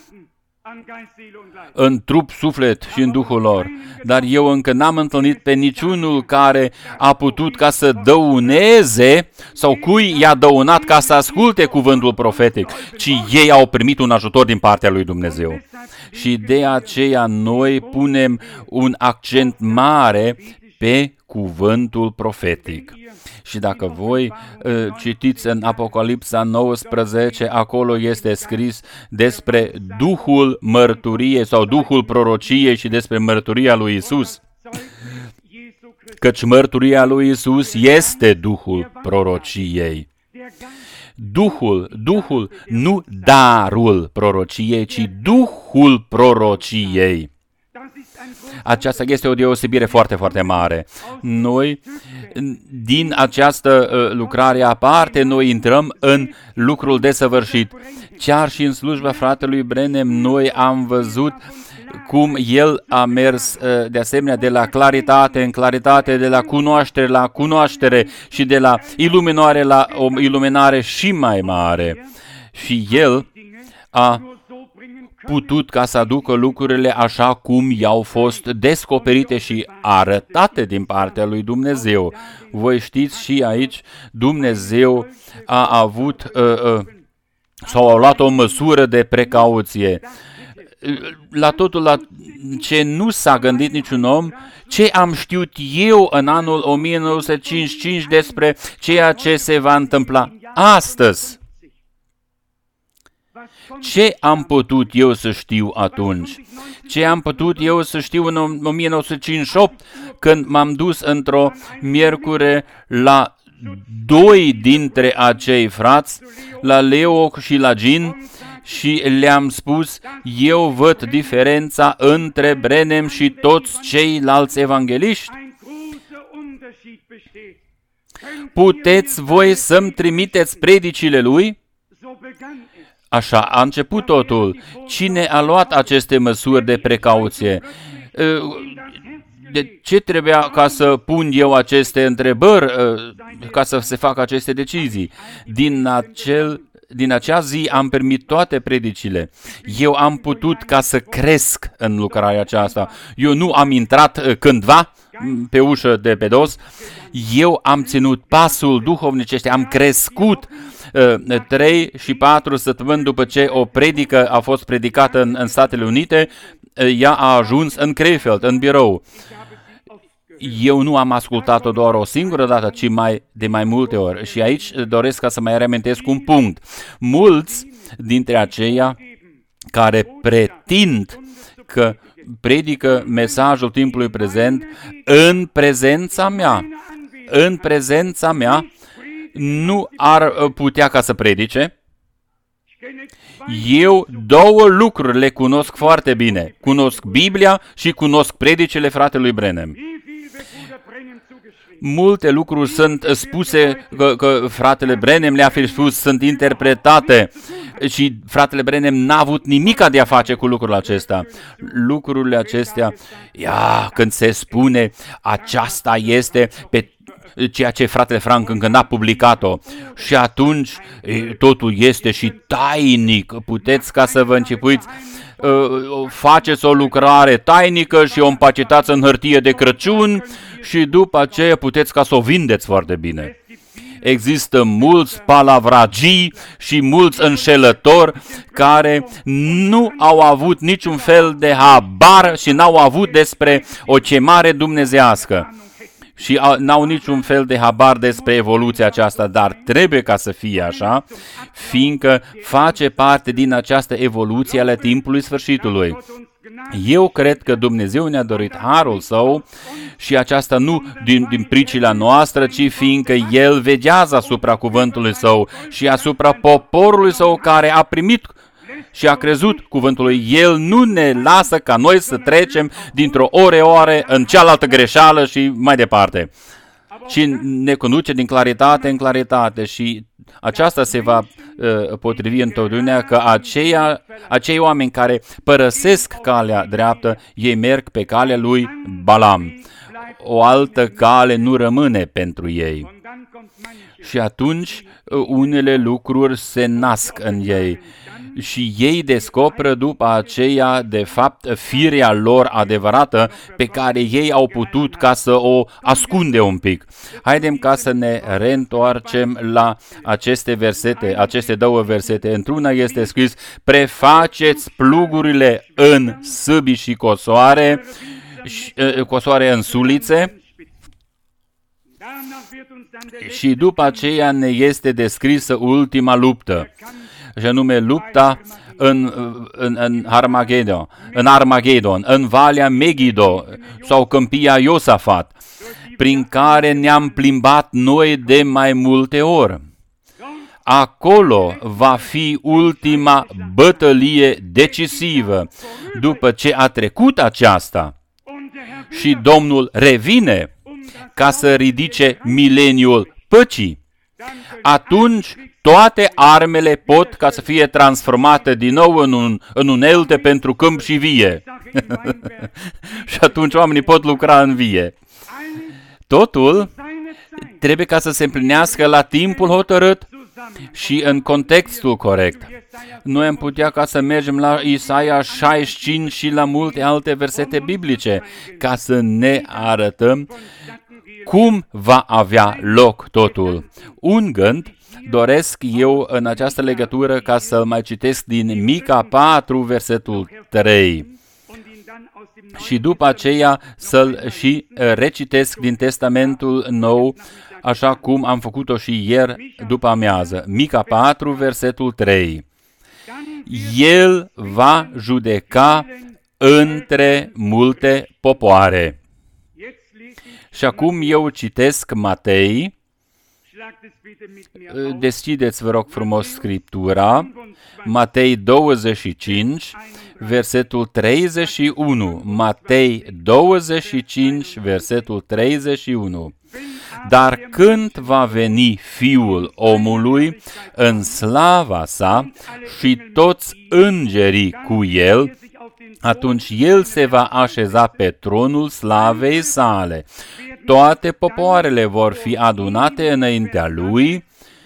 în trup, suflet și în duhul lor. Dar eu încă n-am întâlnit pe niciunul care a putut ca să dăuneze sau cui i-a dăunat ca să asculte cuvântul profetic, ci ei au primit un ajutor din partea lui Dumnezeu. Și de aceea noi punem un accent mare pe cuvântul profetic. Și dacă voi citiți în Apocalipsa 19, acolo este scris despre Duhul mărturiei sau Duhul prorociei și despre mărturia lui Isus. Căci mărturia lui Isus este Duhul prorociei. Duhul, nu darul prorociei, ci Duhul prorociei. Aceasta este o deosebire foarte, foarte mare. Noi, din această lucrare aparte, noi intrăm în lucrul desăvârșit. Chiar și în slujba fratelui Branham, noi am văzut cum el a mers de asemenea de la claritate în claritate, de la cunoaștere la cunoaștere și de la iluminare la o iluminare și mai mare. Și el a putut ca să aducă lucrurile așa cum i-au fost descoperite și arătate din partea lui Dumnezeu. Voi știți și aici Dumnezeu a avut sau a luat o măsură de precauție. La totul la ce nu s-a gândit niciun om, ce am știut eu în anul 1955 despre ceea ce se va întâmpla astăzi. Ce am putut eu să știu atunci? Ce am putut eu să știu în 1958, când m-am dus într-o miercure la doi dintre acei frați, la Leo și la Gin, și le-am spus, eu văd diferența între Branham și toți ceilalți evangeliști? Puteți voi să-mi trimiteți predicile lui? Așa a început totul. Cine a luat aceste măsuri de precauție? De ce trebuia ca să pun eu aceste întrebări, ca să se facă aceste decizii? Din acea zi am primit toate predicile. Eu am putut ca să cresc în lucrarea aceasta. Eu nu am intrat cândva pe ușă de pe dos. Eu am ținut pasul duhovnicește, am crescut 3 și 4 săptămâni după ce o predică a fost predicată în Statele Unite, ea a ajuns în Krefeld, în birou. Eu nu am ascultat-o doar o singură dată, ci de mai multe ori. Și aici doresc ca să mai reamintesc un punct. Mulți dintre aceia care pretind că predică mesajul timpului prezent în prezența mea, nu ar putea ca să predice. Eu două lucruri le cunosc foarte bine. Cunosc Biblia și cunosc predicile fratelui Branham. Multe lucruri sunt spuse că fratele Branham le-a fi spus, sunt interpretate și fratele Branham n-a avut nimic de a face cu lucrul acesta. Lucrurile acestea, când se spune aceasta este pe ceea ce fratele Frank încă n-a publicat-o și atunci totul este și tainic, puteți ca să vă închipuiți, faceți o lucrare tainică și o împacetați în hârtie de Crăciun și după aceea puteți ca să o vindeți foarte bine. Există mulți palavragii și mulți înșelători care nu au avut niciun fel de habar și n-au avut despre o chemare dumnezeiască. Și n-au niciun fel de habar despre evoluția aceasta, dar trebuie ca să fie așa, fiindcă face parte din această evoluție ale timpului sfârșitului. Eu cred că Dumnezeu ne-a dorit harul Său și aceasta nu din pricina noastră, ci fiindcă El veghează asupra cuvântului Său și asupra poporului Său care a primit și a crezut cuvântul lui. El nu ne lasă ca noi să trecem dintr-o ore în cealaltă greșeală și mai departe. Și ne conduce din claritate în claritate și aceasta se va potrivi întotdeauna că acei oameni care părăsesc calea dreaptă, ei merg pe calea lui Balaam. O altă cale nu rămâne pentru ei. Și atunci unele lucruri se nasc în ei. Și ei descoperă după aceea, de fapt, firea lor adevărată pe care ei au putut ca să o ascunde un pic. Haidem ca să ne reîntoarcem la aceste două versete. Într-una este scris, prefaceți plugurile în sâbi și cosoare în sulițe. Și după aceea ne este descrisă ultima luptă. Și anume lupta în Armagedon, în Valea Megiddo sau Câmpia Iosafat, prin care ne-am plimbat noi de mai multe ori. Acolo va fi ultima bătălie decisivă. După ce a trecut aceasta și Domnul revine ca să ridice mileniul păcii, atunci toate armele pot ca să fie transformate din nou în unelte pentru câmp și vie. Și atunci oamenii pot lucra în vie. Totul trebuie ca să se împlinească la timpul hotărât și în contextul corect. Noi am putea ca să mergem la Isaia 65 și la multe alte versete biblice ca să ne arătăm cum va avea loc totul. Un gând doresc eu în această legătură ca să mai citesc din Mica 4, versetul 3. Și după aceea să-l și recitesc din Testamentul Nou, așa cum am făcut-o și ieri după amiază. Mica 4, versetul 3. El va judeca între multe popoare. Și acum eu citesc Matei. Deschideți, vă rog frumos, Scriptura. Matei 25, versetul 31. Matei 25, versetul 31. Dar când va veni Fiul omului în slava sa și toți îngerii cu el, atunci el se va așeza pe tronul slavei sale. Toate popoarele vor fi adunate înaintea lui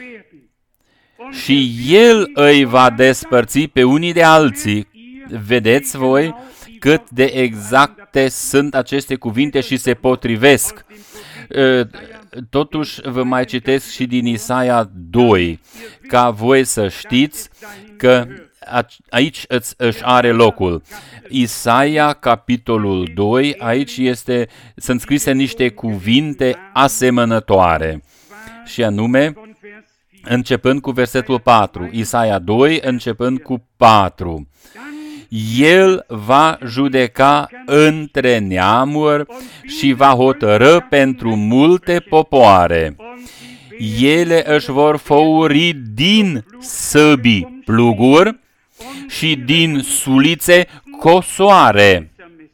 și el îi va despărți pe unii de alții. Vedeți voi cât de exacte sunt aceste cuvinte și se potrivesc. Totuși vă mai citesc și din Isaia 2, ca voi să știți că aici își are locul. Isaia, capitolul 2, aici sunt scrise niște cuvinte asemănătoare, și anume, începând cu versetul 4. Isaia 2, începând cu 4. El va judeca între neamuri și va hotărâ pentru multe popoare. Ele își vor făuri din săbii pluguri și din sulițe cosoare.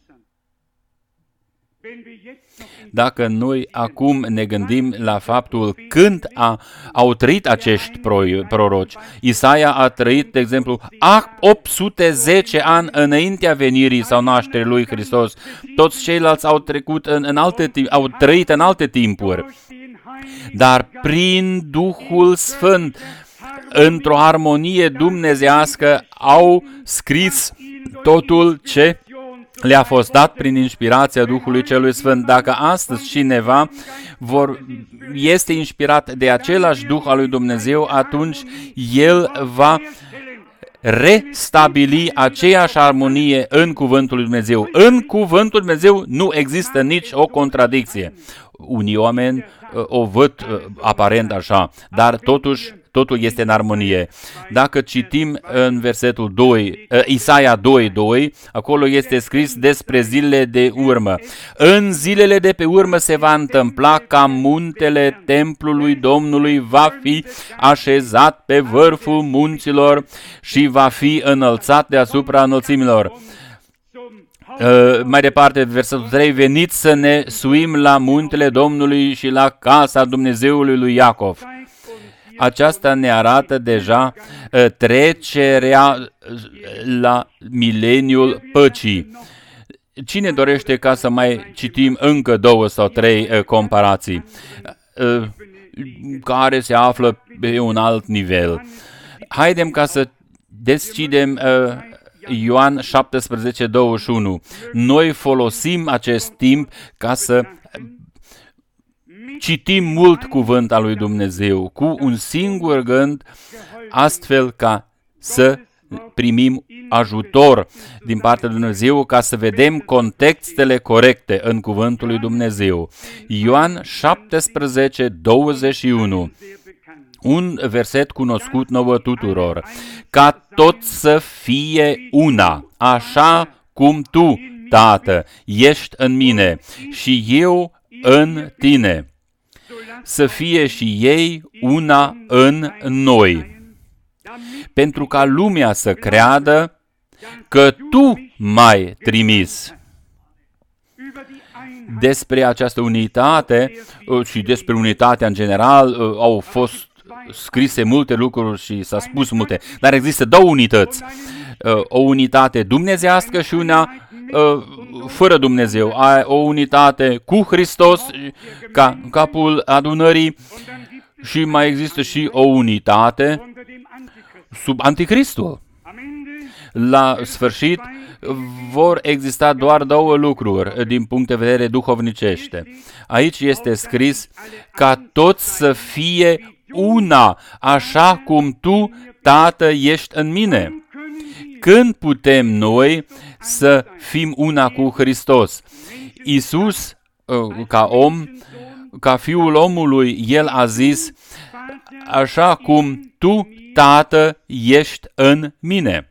Dacă noi acum ne gândim la faptul când au trăit acești proroci, Isaia a trăit, de exemplu, 810 ani înaintea venirii sau nașterii lui Hristos. Toți ceilalți au trecut au trăit în alte timpuri. Dar prin Duhul Sfânt, într-o armonie dumnezeiască, au scris totul ce le-a fost dat prin inspirația Duhului Celui Sfânt. Dacă astăzi cineva este inspirat de același Duh al lui Dumnezeu, atunci el va restabili aceeași armonie în Cuvântul lui Dumnezeu. În Cuvântul lui Dumnezeu nu există nici o contradicție. Unii oameni o văd aparent așa, dar totuși totul este în armonie. Dacă citim în versetul 2, Isaia 2:2, acolo este scris despre zilele de urmă. În zilele de pe urmă se va întâmpla ca muntele templului Domnului va fi așezat pe vârful munților și va fi înălțat deasupra înălțimilor. Mai departe, versetul 3, veniți să ne suim la muntele Domnului și la casa Dumnezeului lui Iacov. Aceasta ne arată deja trecerea la mileniul păcii. Cine dorește ca să mai citim încă 2 sau 3 comparații care se află pe un alt nivel? Haidem ca să deschidem Ioan 17:21. Noi folosim acest timp ca să citim mult cuvânt al lui Dumnezeu cu un singur gând, astfel ca să primim ajutor din partea lui Dumnezeu, ca să vedem contextele corecte în cuvântul lui Dumnezeu. Ioan 17:21. Un verset cunoscut nouă tuturor. Ca toți să fie una, așa cum tu, Tată, ești în mine și eu în tine. Să fie și ei una în noi, pentru ca lumea să creadă că tu m-ai trimis. Despre această unitate și despre unitatea în general au fost scrise multe lucruri și s-a spus multe, dar există două unități. O unitate dumnezeiască și una fără Dumnezeu. O unitate cu Hristos ca capul adunării și mai există și o unitate sub Anticristul. La sfârșit vor exista doar două lucruri din punct de vedere duhovnicește. Aici este scris ca toți să fie una, așa cum tu, Tată, ești în mine. Când putem noi să fim una cu Hristos? Iisus, ca om, ca Fiul omului, El a zis, așa cum tu, Tată, ești în mine.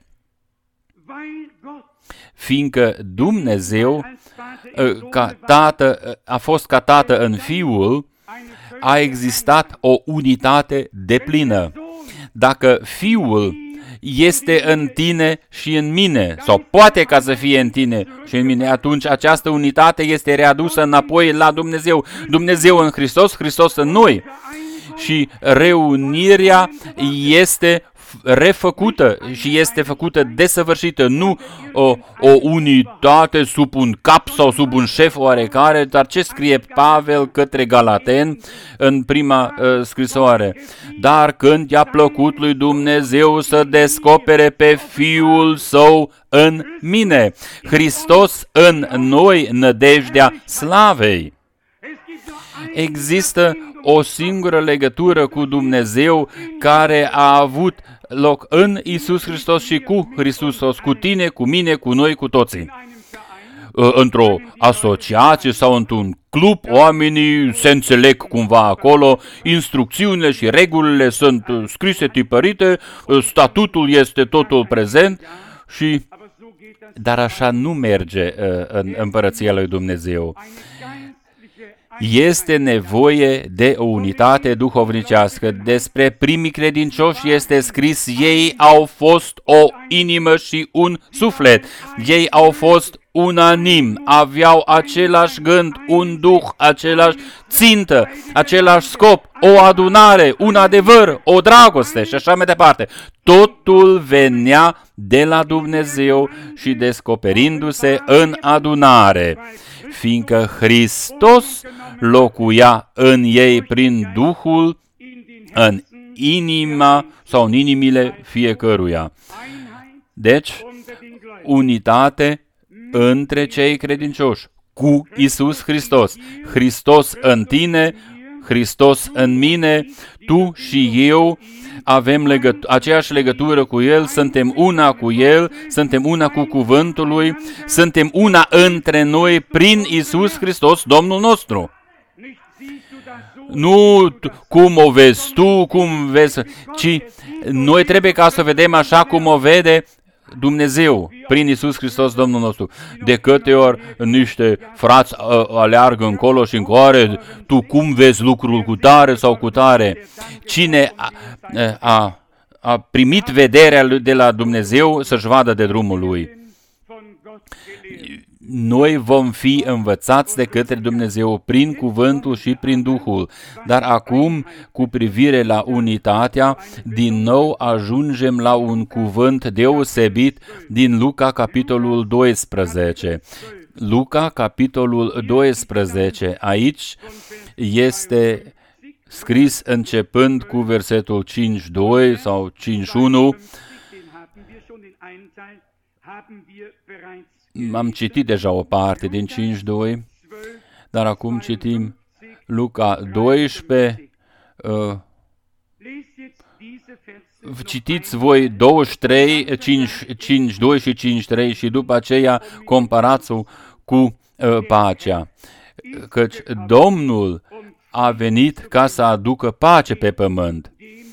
Fiindcă Dumnezeu ca Tată, a fost ca Tată în Fiul, a existat o unitate deplină. Dacă Fiul este în tine și în mine, sau poate ca să fie în tine și în mine, atunci această unitate este readusă înapoi la Dumnezeu. Dumnezeu în Hristos, Hristos în noi. Și reunirea este refăcută și este făcută desăvârșită, nu o unitate sub un cap sau sub un șef oarecare, dar ce scrie Pavel către Galateni în prima scrisoare? Dar când i-a plăcut lui Dumnezeu să descopere pe Fiul Său în mine, Hristos în noi, nădejdea slavei. Există o singură legătură cu Dumnezeu care a avut loc în Iisus Hristos și cu Hristos, cu tine, cu mine, cu noi, cu toții. Într-o asociație sau într-un club, oamenii se înțeleg cumva acolo, instrucțiunile și regulile sunt scrise, tipărite, statutul este totul prezent Dar așa nu merge în Împărăția lui Dumnezeu. Este nevoie de o unitate duhovnicească. Despre primii credincioși este scris: ei au fost o inimă și un suflet. Ei au fost unanim, aveau același gând, un duh, același țintă, același scop, o adunare, un adevăr, o dragoste și așa mai departe. Totul venea de la Dumnezeu și descoperindu-se în adunare, fiindcă Hristos locuia în ei prin Duhul, în inima sau în inimile fiecăruia. Deci, unitate între cei credincioși, cu Iisus Hristos. Hristos în tine, Hristos în mine, tu și eu avem aceeași legătură cu El, suntem una cu El, suntem una cu cuvântul Lui, suntem una între noi prin Iisus Hristos, Domnul nostru. Nu cum o vezi tu, cum vezi, ci noi trebuie ca să vedem așa cum o vede Dumnezeu, prin Iisus Hristos, Domnul nostru. De câte ori niște frați aleargă încolo și încoare, tu cum vezi lucrul cu tare sau cu tare? Cine a primit vederea de la Dumnezeu să-și vadă de drumul lui. Noi vom fi învățați de către Dumnezeu prin cuvântul și prin Duhul. Dar acum, cu privire la unitatea, din nou ajungem la un cuvânt deosebit din Luca, capitolul 12. Luca, capitolul 12. Aici este scris începând cu versetul 5.2 sau 5.1. Am citit deja o parte din 5.2, dar acum citim Luca 12. Citiți voi 23, 5.2 și 5.3 și după aceea comparați-o cu pacea. Căci Domnul a venit ca să aducă pace pe pământ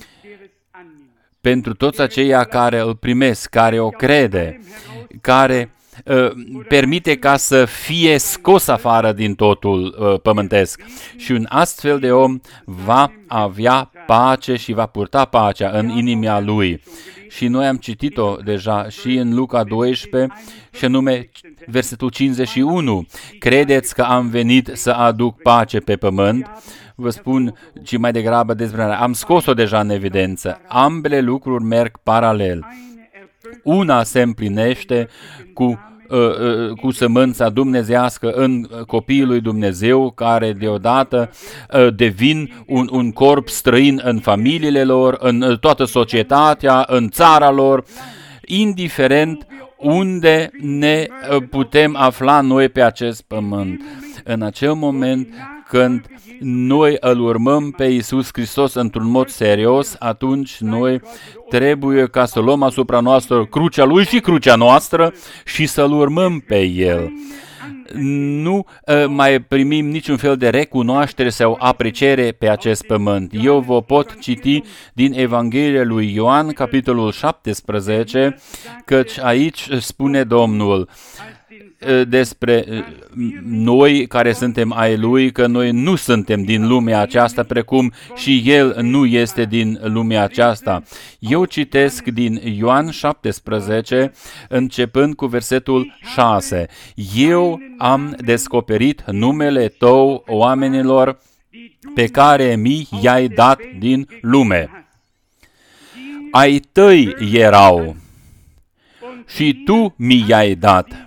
pentru toți aceia care îl primesc, care o crede, care permite ca să fie scos afară din totul pământesc. Și un astfel de om va avea pace și va purta pacea în inima lui. Și noi am citit-o deja și în Luca 12, și anume versetul 51. Credeți că am venit să aduc pace pe pământ? Vă spun, ci mai degrabă despre am scos-o deja în evidență. Ambele lucruri merg paralel. Una se împlinește cu sămânța dumnezeiască în copiii lui Dumnezeu, care deodată devin un corp străin în familiile lor, în toată societatea, în țara lor, indiferent unde ne putem afla noi pe acest pământ. În acel moment când noi îl urmăm pe Iisus Hristos într-un mod serios, atunci noi trebuie ca să luăm asupra noastră crucea Lui și crucea noastră și să-L urmăm pe El. Nu mai primim niciun fel de recunoaștere sau apreciere pe acest pământ. Eu vă pot citi din Evanghelia lui Ioan, capitolul 17, căci aici spune Domnul despre noi care suntem ai Lui, că noi nu suntem din lumea aceasta, precum și El nu este din lumea aceasta. Eu citesc din Ioan 17, începând cu versetul 6. Eu am descoperit numele Tău oamenilor pe care mi i-ai dat din lume. Ai Tăi erau și Tu mi i-ai dat.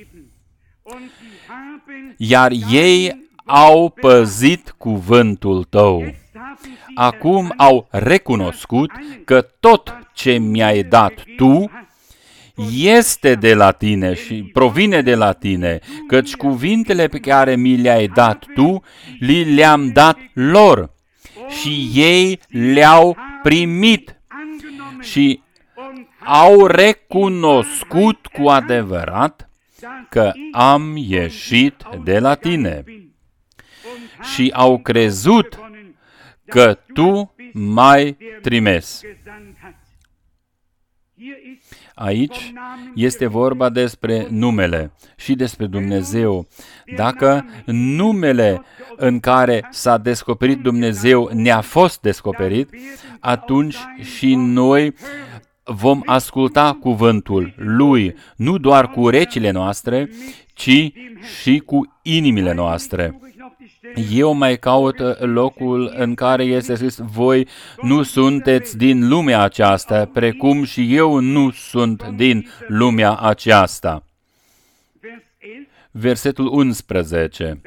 Iar ei au păzit cuvântul Tău. Acum au recunoscut că tot ce mi-ai dat Tu este de la Tine și provine de la Tine, căci cuvintele pe care mi le-ai dat Tu, le-am dat lor și ei le-au primit și au recunoscut cu adevărat că am ieșit de la Tine și au crezut că Tu m-ai trimis. Aici este vorba despre numele și despre Dumnezeu. Dacă numele în care s-a descoperit Dumnezeu ne-a fost descoperit, atunci și noi vom asculta cuvântul Lui, nu doar cu urechile noastre, ci și cu inimile noastre. Eu mai caut locul în care este scris: voi nu sunteți din lumea aceasta, precum și eu nu sunt din lumea aceasta. Versetul 11.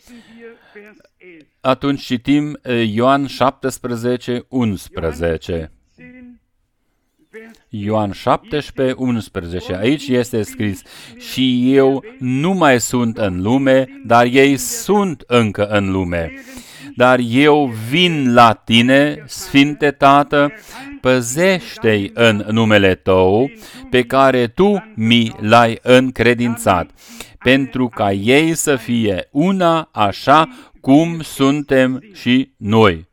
Atunci citim Ioan 17, 11. Ioan 17, 11. Aici este scris: și eu nu mai sunt în lume, dar ei sunt încă în lume. Dar eu vin la tine, Sfinte Tată, păzește-i în numele tău, pe care tu mi l-ai încredințat, pentru ca ei să fie una așa cum suntem și noi.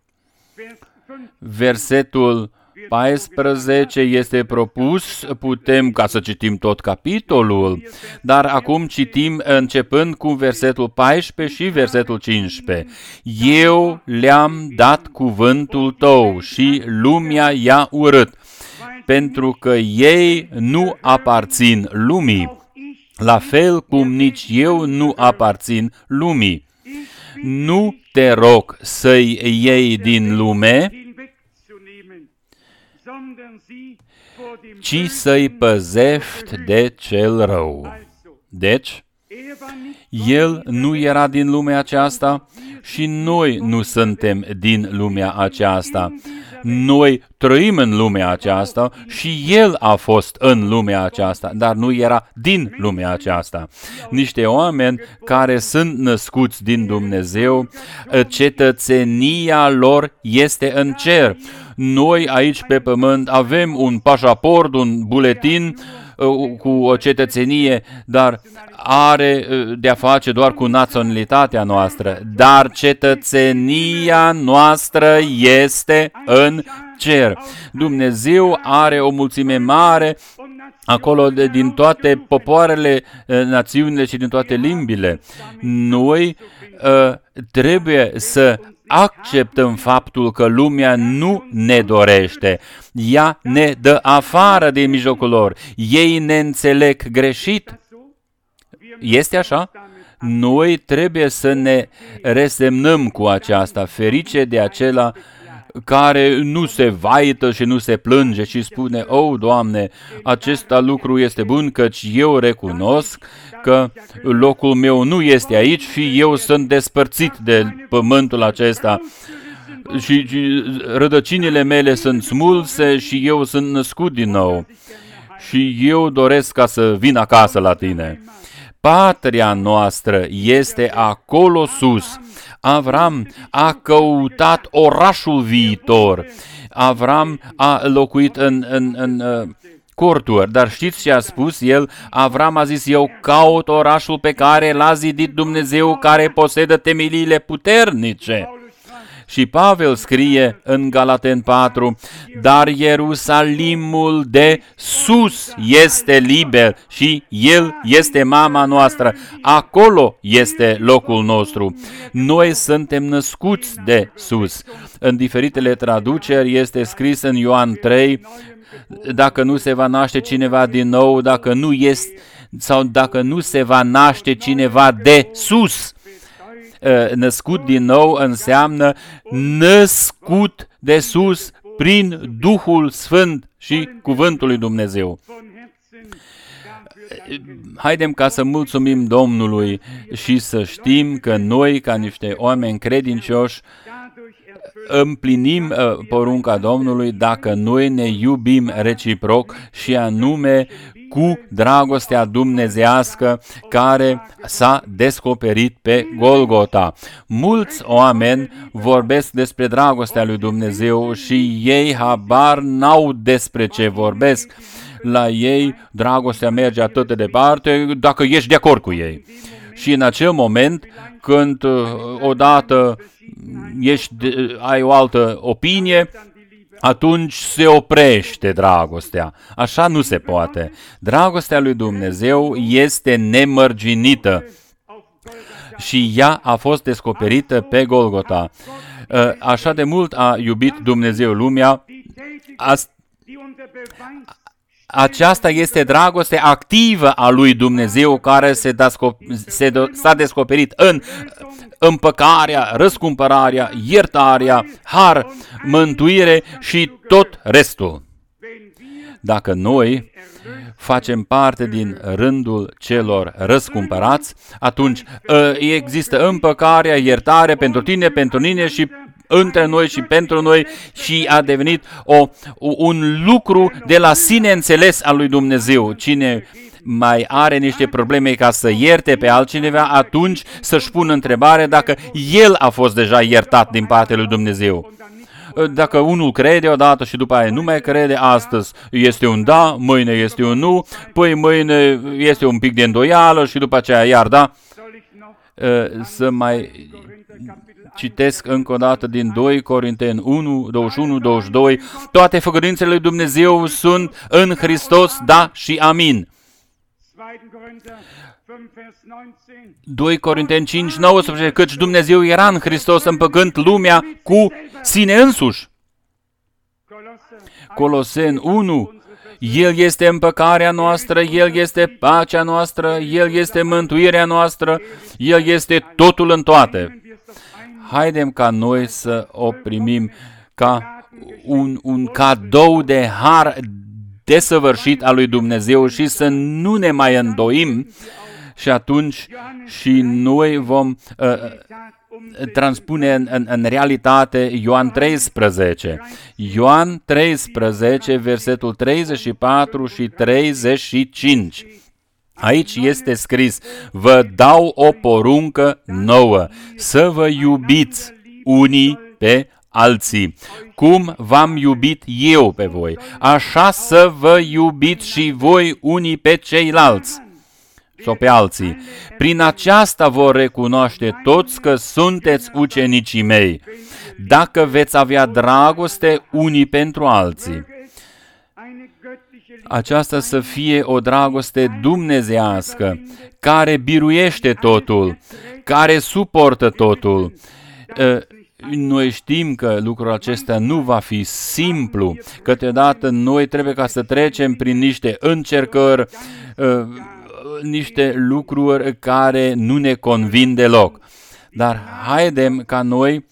Versetul 14 este propus, putem ca să citim tot capitolul, dar acum citim începând cu versetul 14 și versetul 15. Eu le-am dat cuvântul tău și lumea i-a urât, pentru că ei nu aparțin lumii, la fel cum nici eu nu aparțin lumii. Nu te rog să-i iei din lume, ci să-i păzești de cel rău. Deci, el nu era din lumea aceasta și noi nu suntem din lumea aceasta. Noi trăim în lumea aceasta și el a fost în lumea aceasta, dar nu era din lumea aceasta. Niște oameni care sunt născuți din Dumnezeu, cetățenia lor este în cer. Noi aici pe pământ avem un pașaport, un buletin cu o cetățenie, dar are de-a face doar cu naționalitatea noastră. Dar cetățenia noastră este în cer. Dumnezeu are o mulțime mare acolo din toate popoarele, națiunile și din toate limbile. Noi trebuie să acceptăm faptul că lumea nu ne dorește. Ea ne dă afară din mijlocul lor. Ei ne înțeleg greșit. Este așa? Noi trebuie să ne resemnăm cu aceasta, ferice de acela care nu se vaită și nu se plânge și spune: "O, Doamne, acesta lucru este bun, căci eu recunosc că locul meu nu este aici și eu sunt despărțit de pământul acesta și rădăcinile mele sunt smulse și eu sunt născut din nou și eu doresc ca să vin acasă la tine." Patria noastră este acolo sus. Avram a căutat orașul viitor. Avram a locuit în corturi, dar știți ce a spus el? Avram a zis: eu caut orașul pe care l-a zidit Dumnezeu, care posedă temeliile puternice. Și Pavel scrie în Galaten 4: dar Ierusalimul de sus este liber și el este mama noastră. Acolo este locul nostru. Noi suntem născuți de sus. În diferitele traduceri este scris în Ioan 3: dacă nu se va naște cineva din nou, dacă nu se va naște cineva de sus. Născut din nou înseamnă născut de sus prin Duhul Sfânt și Cuvântul lui Dumnezeu. Haidem ca să mulțumim Domnului și să știm că noi, ca niște oameni credincioși, împlinim porunca Domnului dacă noi ne iubim reciproc și anume cu dragostea dumnezeiască care s-a descoperit pe Golgota. Mulți oameni vorbesc despre dragostea lui Dumnezeu și ei habar n-au despre ce vorbesc. La ei dragostea merge atât de departe dacă ești de acord cu ei. Și în acel moment, când odată ai o altă opinie, atunci se oprește dragostea. Așa nu se poate. Dragostea lui Dumnezeu este nemărginită și ea a fost descoperită pe Golgota. Așa de mult a iubit Dumnezeu lumea. Aceasta este dragoste activă a lui Dumnezeu care s-a descoperit în împăcarea, răscumpărarea, iertarea, har, mântuire și tot restul. Dacă noi facem parte din rândul celor răscumpărați, atunci există împăcarea, iertare pentru tine, pentru mine și între noi și pentru noi și a devenit un lucru de la sine înțeles al lui Dumnezeu. Cine mai are niște probleme ca să ierte pe altcineva, atunci să-și pună întrebare dacă el a fost deja iertat din partea lui Dumnezeu. Dacă unul crede odată și după aia nu mai crede, astăzi este un da, mâine este un nu, păi mâine este un pic de îndoială și după aceea iar da. Să mai citesc încă o dată din 2 Corinteni 1, 21, 22. Toate făgăduințele lui Dumnezeu sunt în Hristos, da și amin. 2 Corinteni 5, 19, căci Dumnezeu era în Hristos împăcând lumea cu sine însuși. Coloseni 1, El este împăcarea noastră, El este pacea noastră, El este mântuirea noastră, El este totul în toate. Haidem ca noi să o primim ca un cadou de har desăvârșit al lui Dumnezeu și să nu ne mai îndoim și atunci și noi vom transpune în realitate Ioan 13. Ioan 13, versetul 34 și 35. Aici este scris: vă dau o poruncă nouă, să vă iubiți unii pe alții. Cum v-am iubit eu pe voi, așa să vă iubiți și voi unii pe ceilalți sau pe alții. Prin aceasta vor recunoaște toți că sunteți ucenicii mei, dacă veți avea dragoste unii pentru alții. Aceasta să fie o dragoste dumnezeiască, care biruiește totul, care suportă totul. Noi știm că lucrul acesta nu va fi simplu. Câteodată noi trebuie ca să trecem prin niște încercări, niște lucruri care nu ne convin deloc. Dar haidem ca noi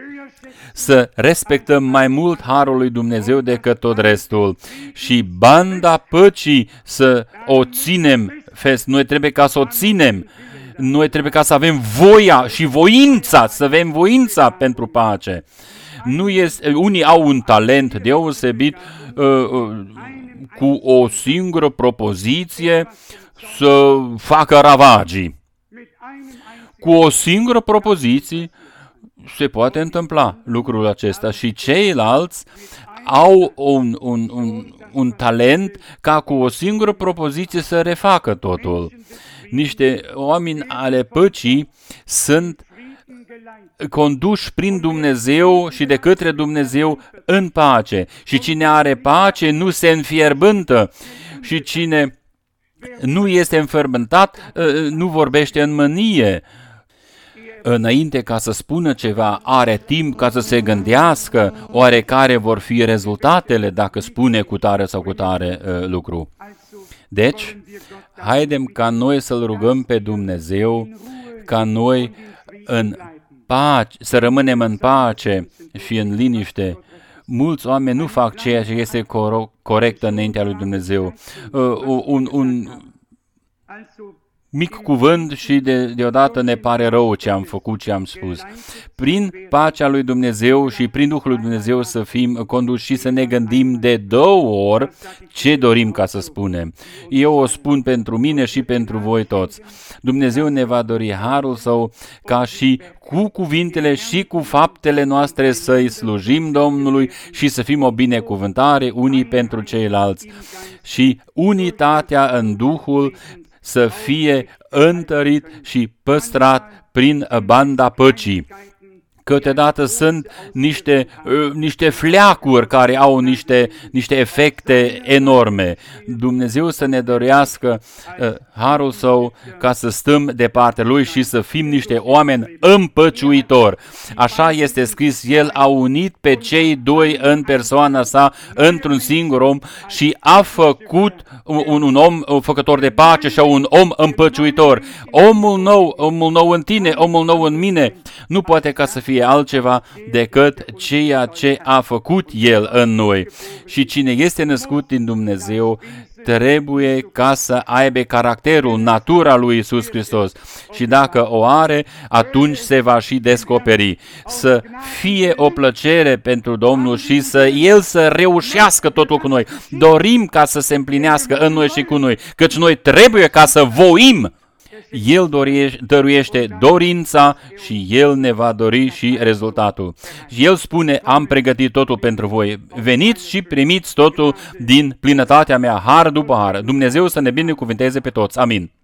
să respectăm mai mult harul lui Dumnezeu decât tot restul și banda păcii să o ținem. Noi trebuie ca să o ținem. Noi trebuie ca să avem voia și voința, să avem voința pentru pace. Unii au un talent deosebit cu o singură propoziție să facă ravagii. Cu o singură propoziție se poate întâmpla lucrul acesta și ceilalți au un talent ca cu o singură propoziție să refacă totul. Niște oameni ale păcii sunt conduși prin Dumnezeu și de către Dumnezeu în pace. Și cine are pace nu se înfierbântă și cine nu este înfierbântat nu vorbește în mânie. Înainte ca să spună ceva, are timp ca să se gândească oarecare vor fi rezultatele dacă spune cu tare sau cu tare lucru. Deci, haidem ca noi să-L rugăm pe Dumnezeu, ca noi în pace, să rămânem în pace și în liniște. Mulți oameni nu fac ceea ce este corect înaintea lui Dumnezeu. Un mic cuvânt și deodată ne pare rău ce am făcut, ce am spus. Prin pacea lui Dumnezeu și prin Duhul lui Dumnezeu să fim conduși și să ne gândim de 2 ori ce dorim ca să spunem. Eu o spun pentru mine și pentru voi toți. Dumnezeu ne va dori harul Său ca și cu cuvintele și cu faptele noastre să-i slujim Domnului și să fim o binecuvântare unii pentru ceilalți. Și unitatea în Duhul să fie întărit și păstrat prin banda păcii, Câteodată sunt niște fleacuri care au niște efecte enorme. Dumnezeu să ne dorească harul Său ca să stăm de partea Lui și să fim niște oameni împăciuitori. Așa este scris, El a unit pe cei doi în persoana Sa într-un singur om și a făcut un om făcător de pace și un om împăciuitor. Omul nou în tine, omul nou în mine, nu poate ca să fie altceva decât ceea ce a făcut El în noi. Și cine este născut din Dumnezeu trebuie ca să aibă caracterul, natura lui Iisus Hristos. Și dacă o are, atunci se va și descoperi. Să fie o plăcere pentru Domnul și El să reușească totul cu noi. Dorim ca să se împlinească în noi și cu noi, căci noi trebuie ca să voim. El dăruiește dorința și El ne va dori și rezultatul. Și El spune, am pregătit totul pentru voi. Veniți și primiți totul din plinătatea mea, har după har. Dumnezeu să ne binecuvânteze pe toți. Amin.